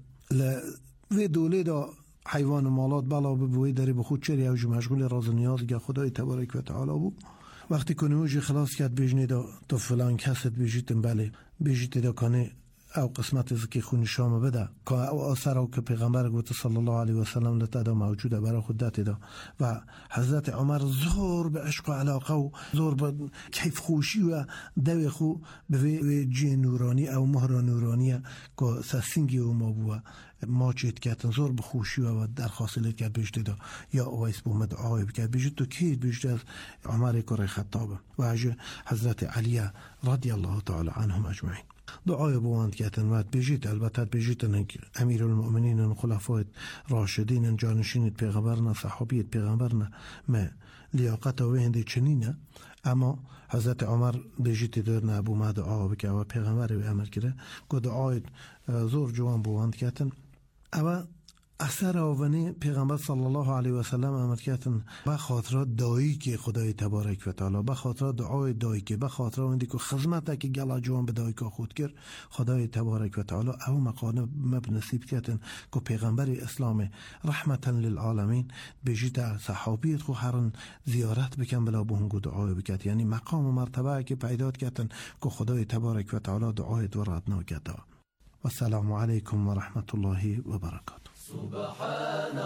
Speaker 16: وی دوله دا حیوان مالات بلا ببوی داری بخود چری اوج مشغول راز نیازی خدای تبارک و تعالی بود. وقتی کنیوجی خلاص کرد بیجنی دا تو فلان کست بیجیتن بله بیجیت دا کنه او قسمت از که خونی شام بده که او آثار او که پیغمبر گفت صلی الله علیه و سلم لتا موجوده برای خود داده دا و حضرت عمر زور به عشق و علاقه و زور به کیف خوشی و دو خو به جی نورانی او مهر نورانی که سسینگی او ما بوه ما چیت کتن زور به خوشی و درخواست لید کرد بیشته دا یا اویس بومد دعای بکرد بیشت تو کی بیشت از عمر کره خطابه و حضرت علی رضی الله تعالی عنهم اجمعین دعای بواند کتن و بجیت البته بجیتن امیر المؤمنین و خلفای راشدین جانشین پیغمبرنا صحابیت پیغمبرنا ما لیاقت و هندی چنینه اما حضرت عمر بجیت در نبو ما دعا بکه و پیغمبر به امر کرده که دعای زور جوان بواند کتن اما اثر آونی پیغمبر صلی الله علیه و سلم امر کردن به خاطر دایی که خدای تبارک و تعالی به خاطر دعای دایی که به خاطر اندی که خدمت که گلا جوان به دایی که خود کرد خدای تبارک و تعالی او مقام مبنصیب کردن که پیغمبر اسلام رحمتا للعالمین بجیت صحابیت خو هرن زیارت بکن بلا بهنگو دعای بکرد یعنی مقام و مرتبه که پیدا کردن که خدای تبارک و تعالی دعای دورات نکرد. و السلام علیکم و رحمت الله و برکاته.
Speaker 1: سبحان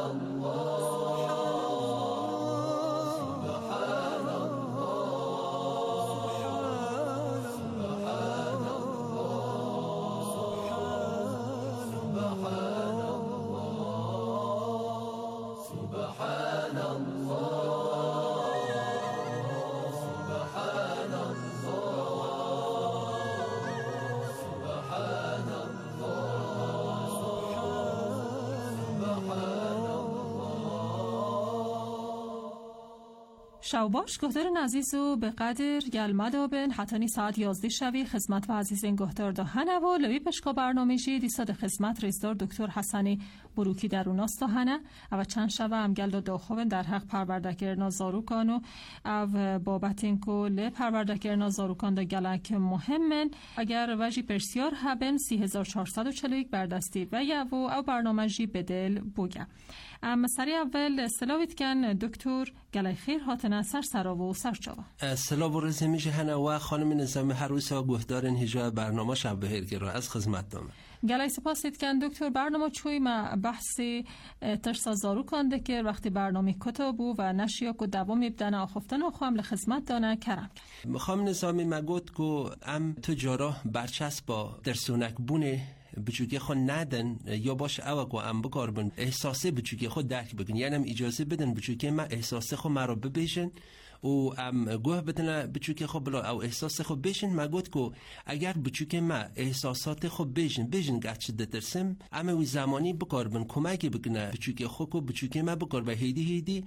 Speaker 1: الله سبحان الله سبحان الله سبحان الله سبحان الله
Speaker 5: شاوباش گهدار نزیز و به قدر گلمه دابن حتانی ساعت یازده شوی خدمت و عزیزین گهدار دا هنه و لوی پشکا برنامه جی دیساد خدمت رئیسدار دکتر حسنی بروکی در اوناست دا هنه او چند شوه هم گل دا داخوین در حق پروردکرنا زاروکان و او بابت این کل پروردکرنا زاروکان دا گلک مهمن اگر وجی پرسیار هبن سی هزار چهارصد و چهل و یک بردستی و یو او برنامه جی بدل بوگه. ام سری اول سلاویت کن دکتر گلای خیر هاتن سر سراو و سر چاوا
Speaker 17: سلاو و رزه میشه هنه و خانم نظامی هر روز ها گهدارن هجا برنامه شب بهیر گرا از خدمت دامه
Speaker 5: گلای سپاسید کن دکتر برنامه چوی ما بحثی ترسا زارو کنده که وقتی برنامه کتابو و نشیا که دوام میبدن آخفتن و خواهم لخدمت دانه کرم کن
Speaker 17: خانم نظامی مگود که ام تجارا برچسب با درسونک بونه بچوکی خود ندن یا باش اوه که ام بکار بن احساسه بچوکی خود درک بگن یعنی ام اجازه بدن بچوکی ما احساسه خود مرا ببیشن و ام گوه بدن بچوکی خود بلا او احساسه خود بیشن ما گود که اگر بچوکی ما احساسات خود بیشن بیشن گرچه دترسم ام وی زمانی بکار بن کمکی بکنه بچوکی خود که بچوکی ما بکار با هیدی هیدی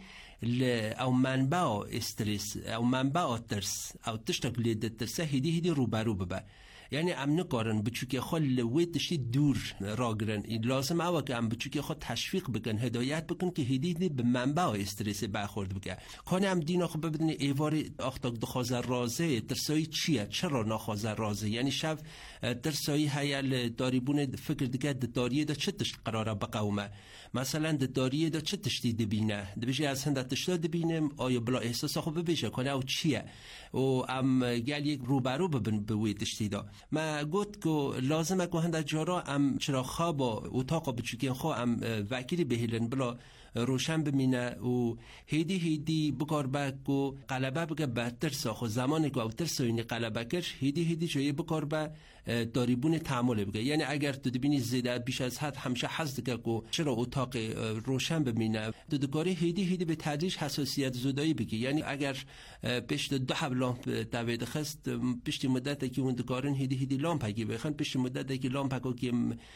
Speaker 17: او منبع استرس او منبع ترس او تشتک لید ترسه هیدی هیدی رو برو ببه یعنی ام نکارن بچوکی خود لویتشی دور راگرن لازم اوه که ام بچوکی خود تشویق بکن هدایت بکن که هیدی به منبع استرس برخورد بکن کنه ام دینا خود ببینی ایوار اختاق دخوازه رازه ترسایی چیه چرا نخوازه رازه یعنی شب ترسایی هیل داریبون فکر دیگه داریه دا چه تشت قراره بقومه مثلا داریه دا چه تشتی دبینه دبیشه از هنده تشتا دبینم آیا بلا احساس خود ببیشه کنه او چیه و ام گل یک روبرو ببین بوی تشتی دا ما گفت که لازمه که هنده جارا ام چرا خواب و اتاق بچوکی خواه ام وکیلی بهیلن بلا روشن بمینه و هیدی هیدی بکار با که قلبه بگه بر ترسا خو زمانی که او ترسا اینی قلبه کرش هیدی هیدی جایی بکار با داریبون تعامل بگه یعنی اگر تو دبینی زیده بیش از حد همشه حس دکه که چرا اتاق روشن بمینه تو دکاری هیدی هیدی به تدریج حساسیت زدایی بگه یعنی اگر پشت دو حب لامپ دوید خست پشت مدت که اون دکارن هیدی هیدی لامپ هگی بخن پشت مدت که لامپ هگو که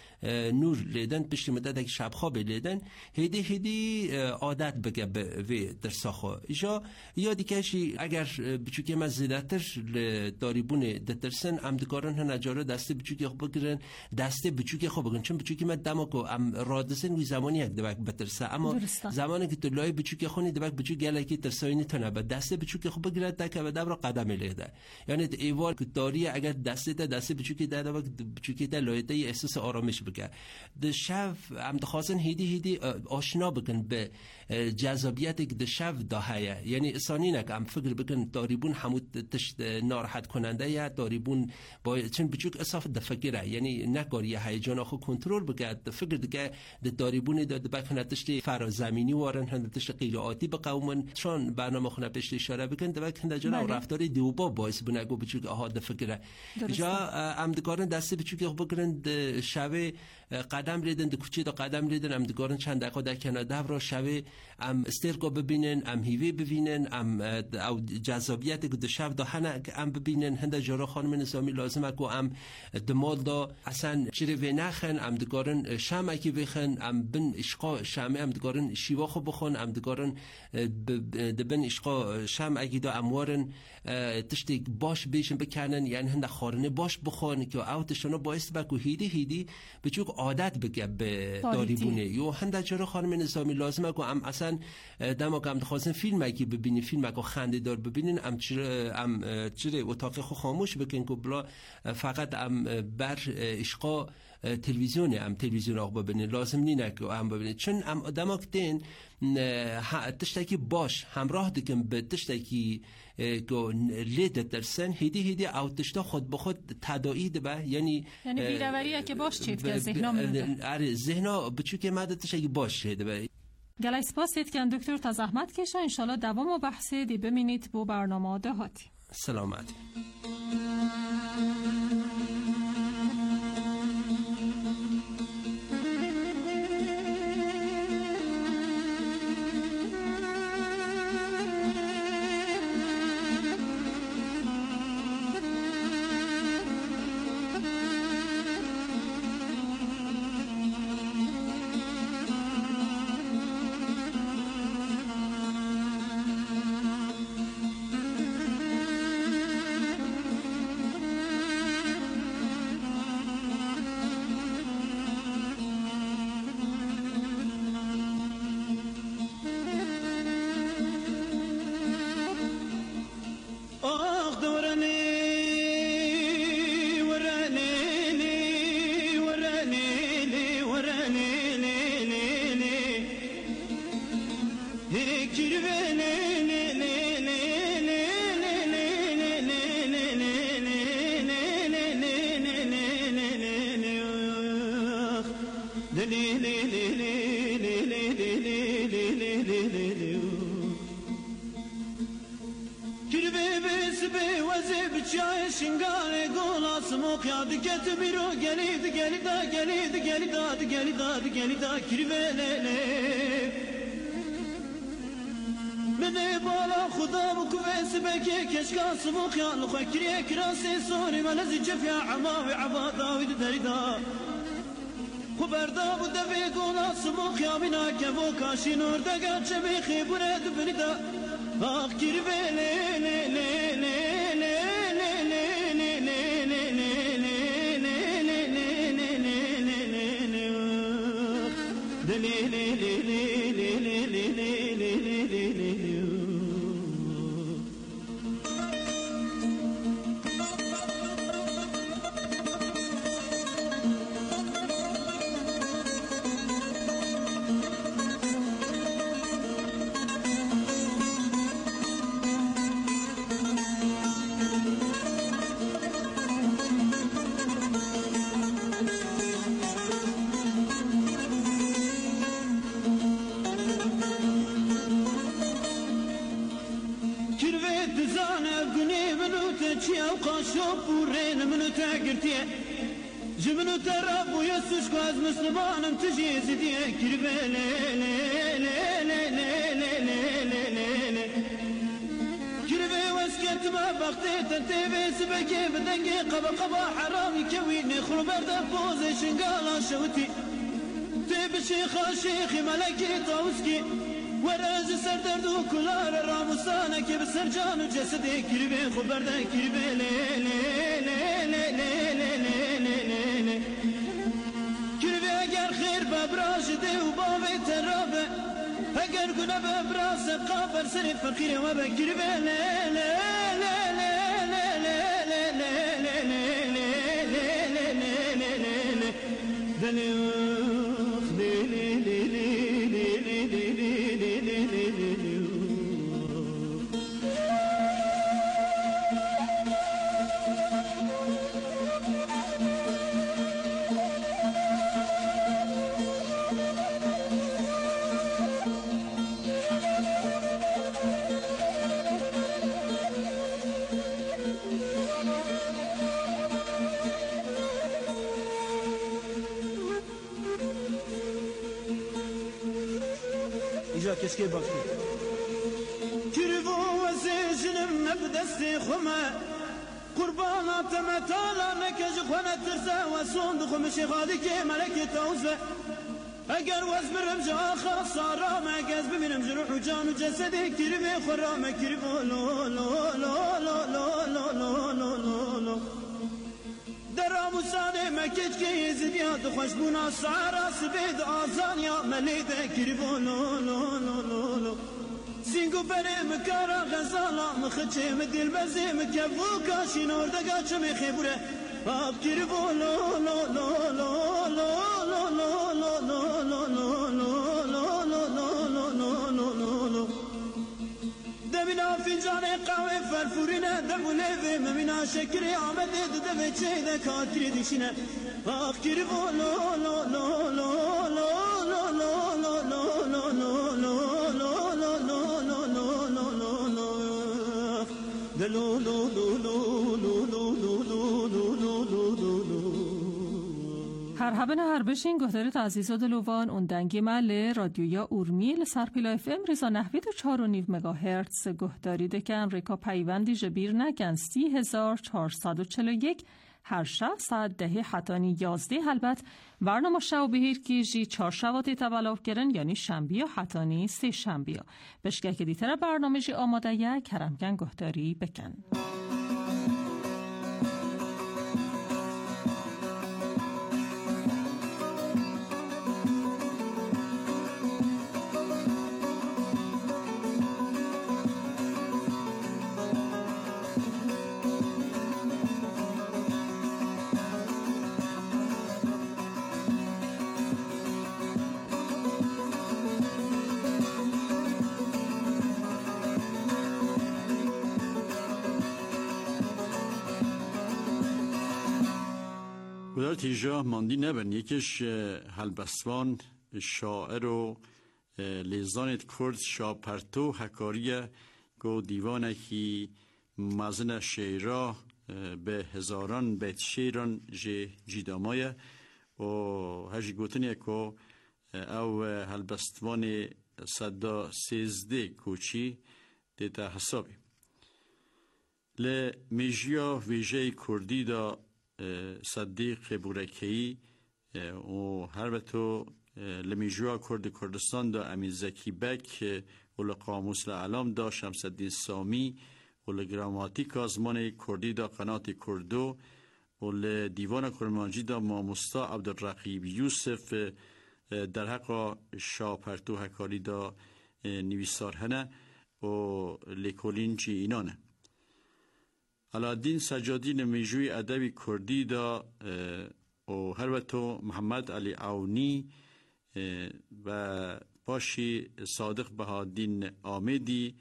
Speaker 17: نور لیدن پشت مدت که شب خواب لیدن هیدی هیدی عادت بگه به درساخو ایجا یادی کشی اگر بچوکی ما زیدتر داریبون دترسن ام دکارن هن اجاره دسته بچوکی خوب بگیرن دسته بچوکی خوب بگیرن چون بچوکی ما دماکو ام رادسن وی زمانی یک دبک بترسه اما درسته. زمانی که تو لای بچوکی خونی دبک بچوکی گلکی ترسایی نتونه به دسته بچوکی خوب بگیرن تک و دبر قدم لیده یعنی ایوار که داری اگر دسته تا دسته بچوکی ده دبک بچوکی تا لایده احساس آرامش بگه د شف ام دخواستن هیدی هیدی آشنا بکن به جذابیت که د شف داهیه یعنی اسانی نک ام فکر بکن داریبون همود تشت ناراحت کننده یا داریبون با چون بچوک اصاف د فکره یعنی نکاری هیجان خو کنترل بگه د فکر دیگه د داریبون د بکنه تشت فرازمینی وارن هند تشت غیر عادی بقومن چون برنامه خونه پشت اشاره بکن د وقت هند جنا رفتار دیوبا باعث بونه گو بچوک آها د فکره جا ام دکارن دست بچوک بگیرن د شوه قدم ریدن د کوچه د قدم ریدن ام دکارن چند دقیقه در کنار دبر شوه ام استرگو ببینن ام هیوی ببینن ام او جذابیت که د شب دهنه ام ببینن هند جارا خانم نظامی لازمه که ام دمال دا اصلا چیره و نخن ام دکارن شمع کی بخن ام بن اشقا شمع ام دکارن شیوا خو بخون ام دکارن دبن اشقا شمع کی دا اموارن تشتی باش بیشن بکنن یعنی هند خارنه باش بخون که او تشنو باعث بکو هیدی هیدی بچوک عادت بگه به داریبونه یو هند جارا خانم نظامی لازمه که ام اصلا دما که ام خواستن فیلم اگه ببینی فیلم اگه خنده دار ببینین ام چرا ام چرا اتاق خو خاموش بکن که بلا فقط ام بر اشقا تلویزیون ام تلویزیون آقا ببینین لازم نینه که ام ببینین چون ام دما که دین تشتکی باش همراه دکم به تشتکی که لید درسن هیدی هیدی او تشتا خود به خود تداعی ده یعنی
Speaker 5: یعنی بیروریه که باش چید که ذهنا میده
Speaker 17: اره ذهنا بچو که ماده تشتکی باش شده
Speaker 5: گلای سپاسید که دکتر تا زحمت کشه انشالله دوام و بحثی دی بمینید با برنامه دهاتی
Speaker 17: سلامت
Speaker 18: get biro gelid gelida gelid gelida gelida gelida kirvelele Mene bala khuda bu kves beke keşka smu khyan khakriye krasi sori malaz jafya ama ve abada ve derida Khubarda bu devi gona smu khyamina ke vo kashin orda gache me khibure dubnida ah kirvele le le le le جمنو تراب ويسوش كواز مسلمان تجيز دي كربالي كربي واسكت ما بغتي تنتبه سبكي بدنقي قبا قبا حرامي كويني خربرد بوزي شنقالا شوتي تبشي خاشيخي ملكي طوسكي ورز سردردو كلار راموسانا كي بسرجان جسدي كربي خبرد كربي لي لي لي لي لي لي كربي اگر خير ببراج دي وبابي ترابه اگر قنا ببراز قابر سري فقير وبكربي لي لي لي لي لي لي لي لي Qu'est-ce qui est bakti Kirvo vazijnim nabdasti khuma Qurbana tamatala nekaj khana tirsa wasund khumshi khadike malaki tawza Agar wazmirim ja khasara ma gaz bimirim jruh jan jasadi kirve khurama kirvo lo lo lo lo lo lo lo lo lo درام سانه مکج که یزدیات خوشبونا سارا سبید آزان یا ملیده کریبو لو لو لو لو لو سینگو بره مکارا غزالا مخچه مدیل بزی مکبو کاشین اردگا چمی خیبوره آب کریبو لو لو لو لو لو لو لو لو لو لو لو لو لو لو دمنا فنجان قهوه فرفورینه دمونه و ممینا شکری آمده دده چه ده کاتری دیشینه آخ کری بو لو لو لو لو لو لو لو لو لو لو لو لو لو لو لو لو لو لو لو دلو لو لو لو لو لو لو لو لو لو
Speaker 5: هر هبن هر بشین گهدارت عزیزا دلوان اون دنگی مل رادیویا اورمیل سرپیلا اف ام ریزا نحوی دو چار و نیو مگاهرتز گهداری ده که امریکا پیوندی جبیر نگن سی هزار چهارصد و چل و یک هر شب ساعت ده حتانی یازده هلبت برنامه شو بهیر که جی چار شواتی تبلاف گرن یعنی شنبیا حتانی سه شنبیا بشگه که دیتر برنامه جی آماده یک کرمگن گهداری بکن
Speaker 19: گذار تیجا ماندی نبن یکیش هلبستوان شاعر و لیزانت کرد شاپرتو حکاریه گو دیوانه کی مزن شیرا به هزاران بیت شیران جی جیدامایه و هجی گوتنیه که او هلبستوان صدا سیزده کوچی دیتا حسابی ل میجیا ویژه کردی دا صدیق بورکهی و هر بتو لمیجیا کرد کردستان دا امین زکی بک و لقاموس لعلام دا شمس الدین سامی و لگراماتیک آزمان کردی دا قنات کردو و لدیوان کرمانجی دا ماموستا عبدالرقیب یوسف در حق شاپرتو حکاری دا نویسار هنه و لیکولینجی اینانه علادین سجادی نمیجوی ادبی کردی دا و هر وقتو محمد علی عونی و باشی صادق بهادین آمدی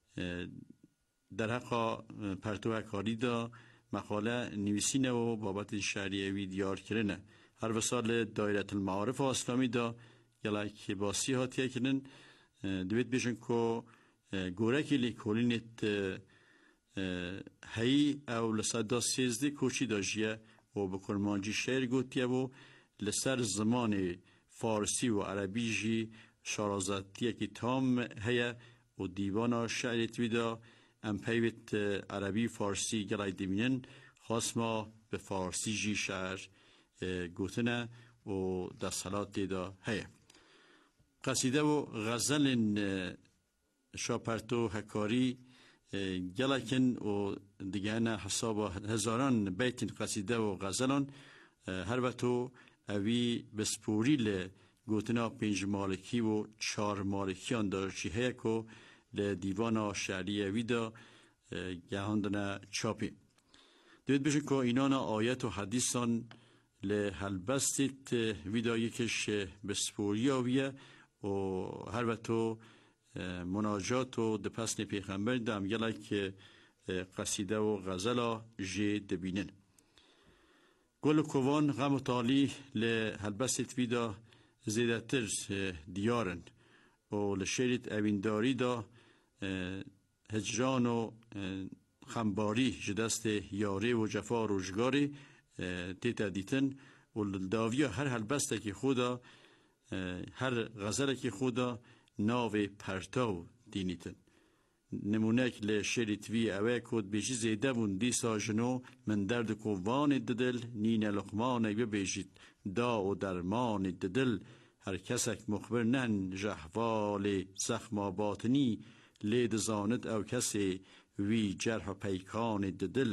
Speaker 19: در حق پرتو حکاری دا مقاله نویسینه و بابت شهریوی دیار کرنه هر وسال دایره المعارف اسلامی دا یلاک باسی هاتیه کنن دوید بیشن که گوره که لیکولینت هی او لسدا سیزده کوچی داجیه و بکرمانجی شعر گوتیه و لسر زمان فارسی و عربی جی شارازاتیه که تام هیه و دیوان شعرت ویدا ام پیوت عربی فارسی گلای دیمینن خاص ما به فارسی جی شعر گوتنه و در صلات دیدا هیه قصیده و غزل شاپرتو حکاری گلکن و دیگه نه حساب هزاران بیت قصیده و غزلان هر وقتو اوی بسپوری ل گوتنا پنج مالکی و چار مالکیان دار چیه که ل دیوان شعری ویدا گهاندن چاپی دوید بشه که اینانا آیت و حدیثان ل هلبستیت ویدا یکش بسپوری آویه و هر وقتو مناجات و دپسن پیغمبر دم یلا که قصیده و غزلا جه دبینن گل کوان غم تالی ل هلبست ویدا زیدتر دیارن و لشیرت اوینداری دا هجران و خمباری جدست یاره و جفا روشگاری تیتا دیتن و داویا هر هلبسته که خودا هر غزله که خودا ناو پرتاو دینیتن نمونک لشریت وی اوه کود بیشی زیده بون دیسا جنو من درد کووان ددل نین لقمان بیجید دا و درمان ددل هر کسک مخبر نن جهوال زخما باطنی لید زاند او کسی وی جرح پیکان ددل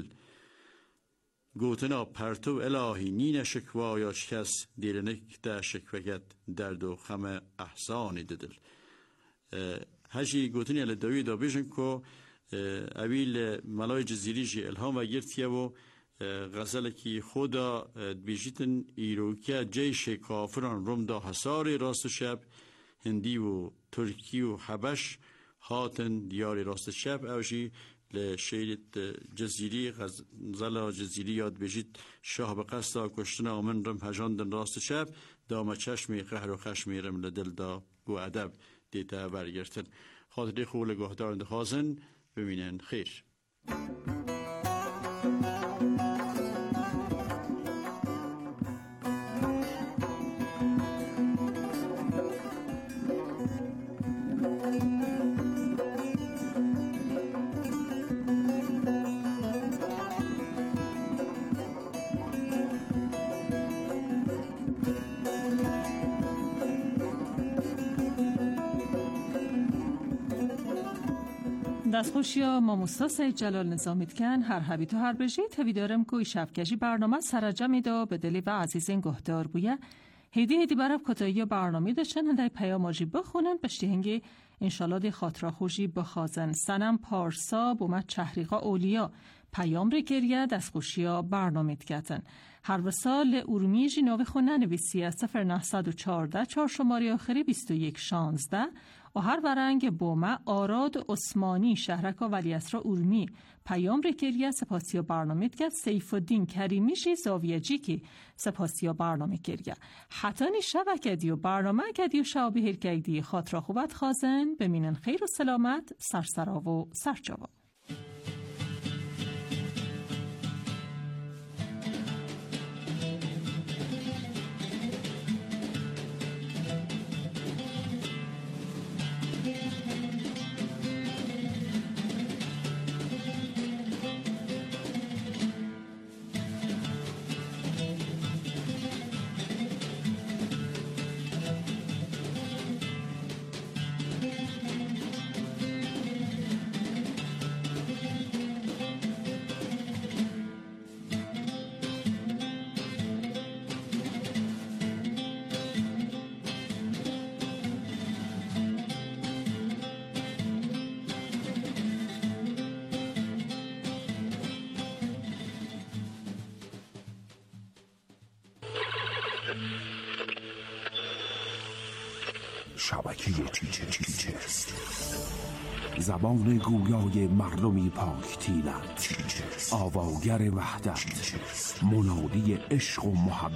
Speaker 19: گوتنا پرتو الهی نین شکوا یا کس دیرنک ده شکوکت درد و خم احسان ددل هجی گوتنی ال داوید بیشن کو اویل ملای جزیری جی الهام و گرتیه و غزل کی خدا بیجیتن ایروکیا جیش کافران روم دا حصار راست شب هندی و ترکی و حبش هاتن دیار راست شب اوشی لشیرت جزیری غزل جزیری یاد بیجیت شاه به قصد کشتن آمن رم هجاندن راست شب دام چشمی قهر و خشمی رم لدل دا گو ادب دیتا برگرتن خاطر خول گهدارند خازن ببینن خیر
Speaker 5: دستخوشیا ماموستا سید جلال نظامیتکن هر حبی تو هر بجی تبیدارم که شفکشی برنامه سرجمی دا به دلی و عزیزین گهدار بویه هیدی هیدی براب کتایی برنامه داشتن هنده پیاماجی بخونن بشتی هنگی انشالله دی خاطره خوشی بخازن سنم پارسا بومد چهریقا اولیا پیام ری گریه دستخوشیا برنامه دکتن هر وسال ارومی جی ناوی خونه نویسیه صفر نهصد و چارده چهار شماری آخری بیست و یک شانزده و هر ورنگ بومه آراد عثمانی شهرکا ولیعصر ارومی پیام ری گریه سپاسیا برنامه دکت سیف الدین کریمی جی زاویه جی که سپاسیا برنامه گریه حتانی شبکه دیو برنامه کدیو شعبی هرکیدی خاطره خوبت خازن بمینن خیر و سلامت سرسرا و سرجاوا
Speaker 20: شبکه تیچست، زبان گویای مردمی پاک تینت، آواگر وحدت، منادی عشق و محبت.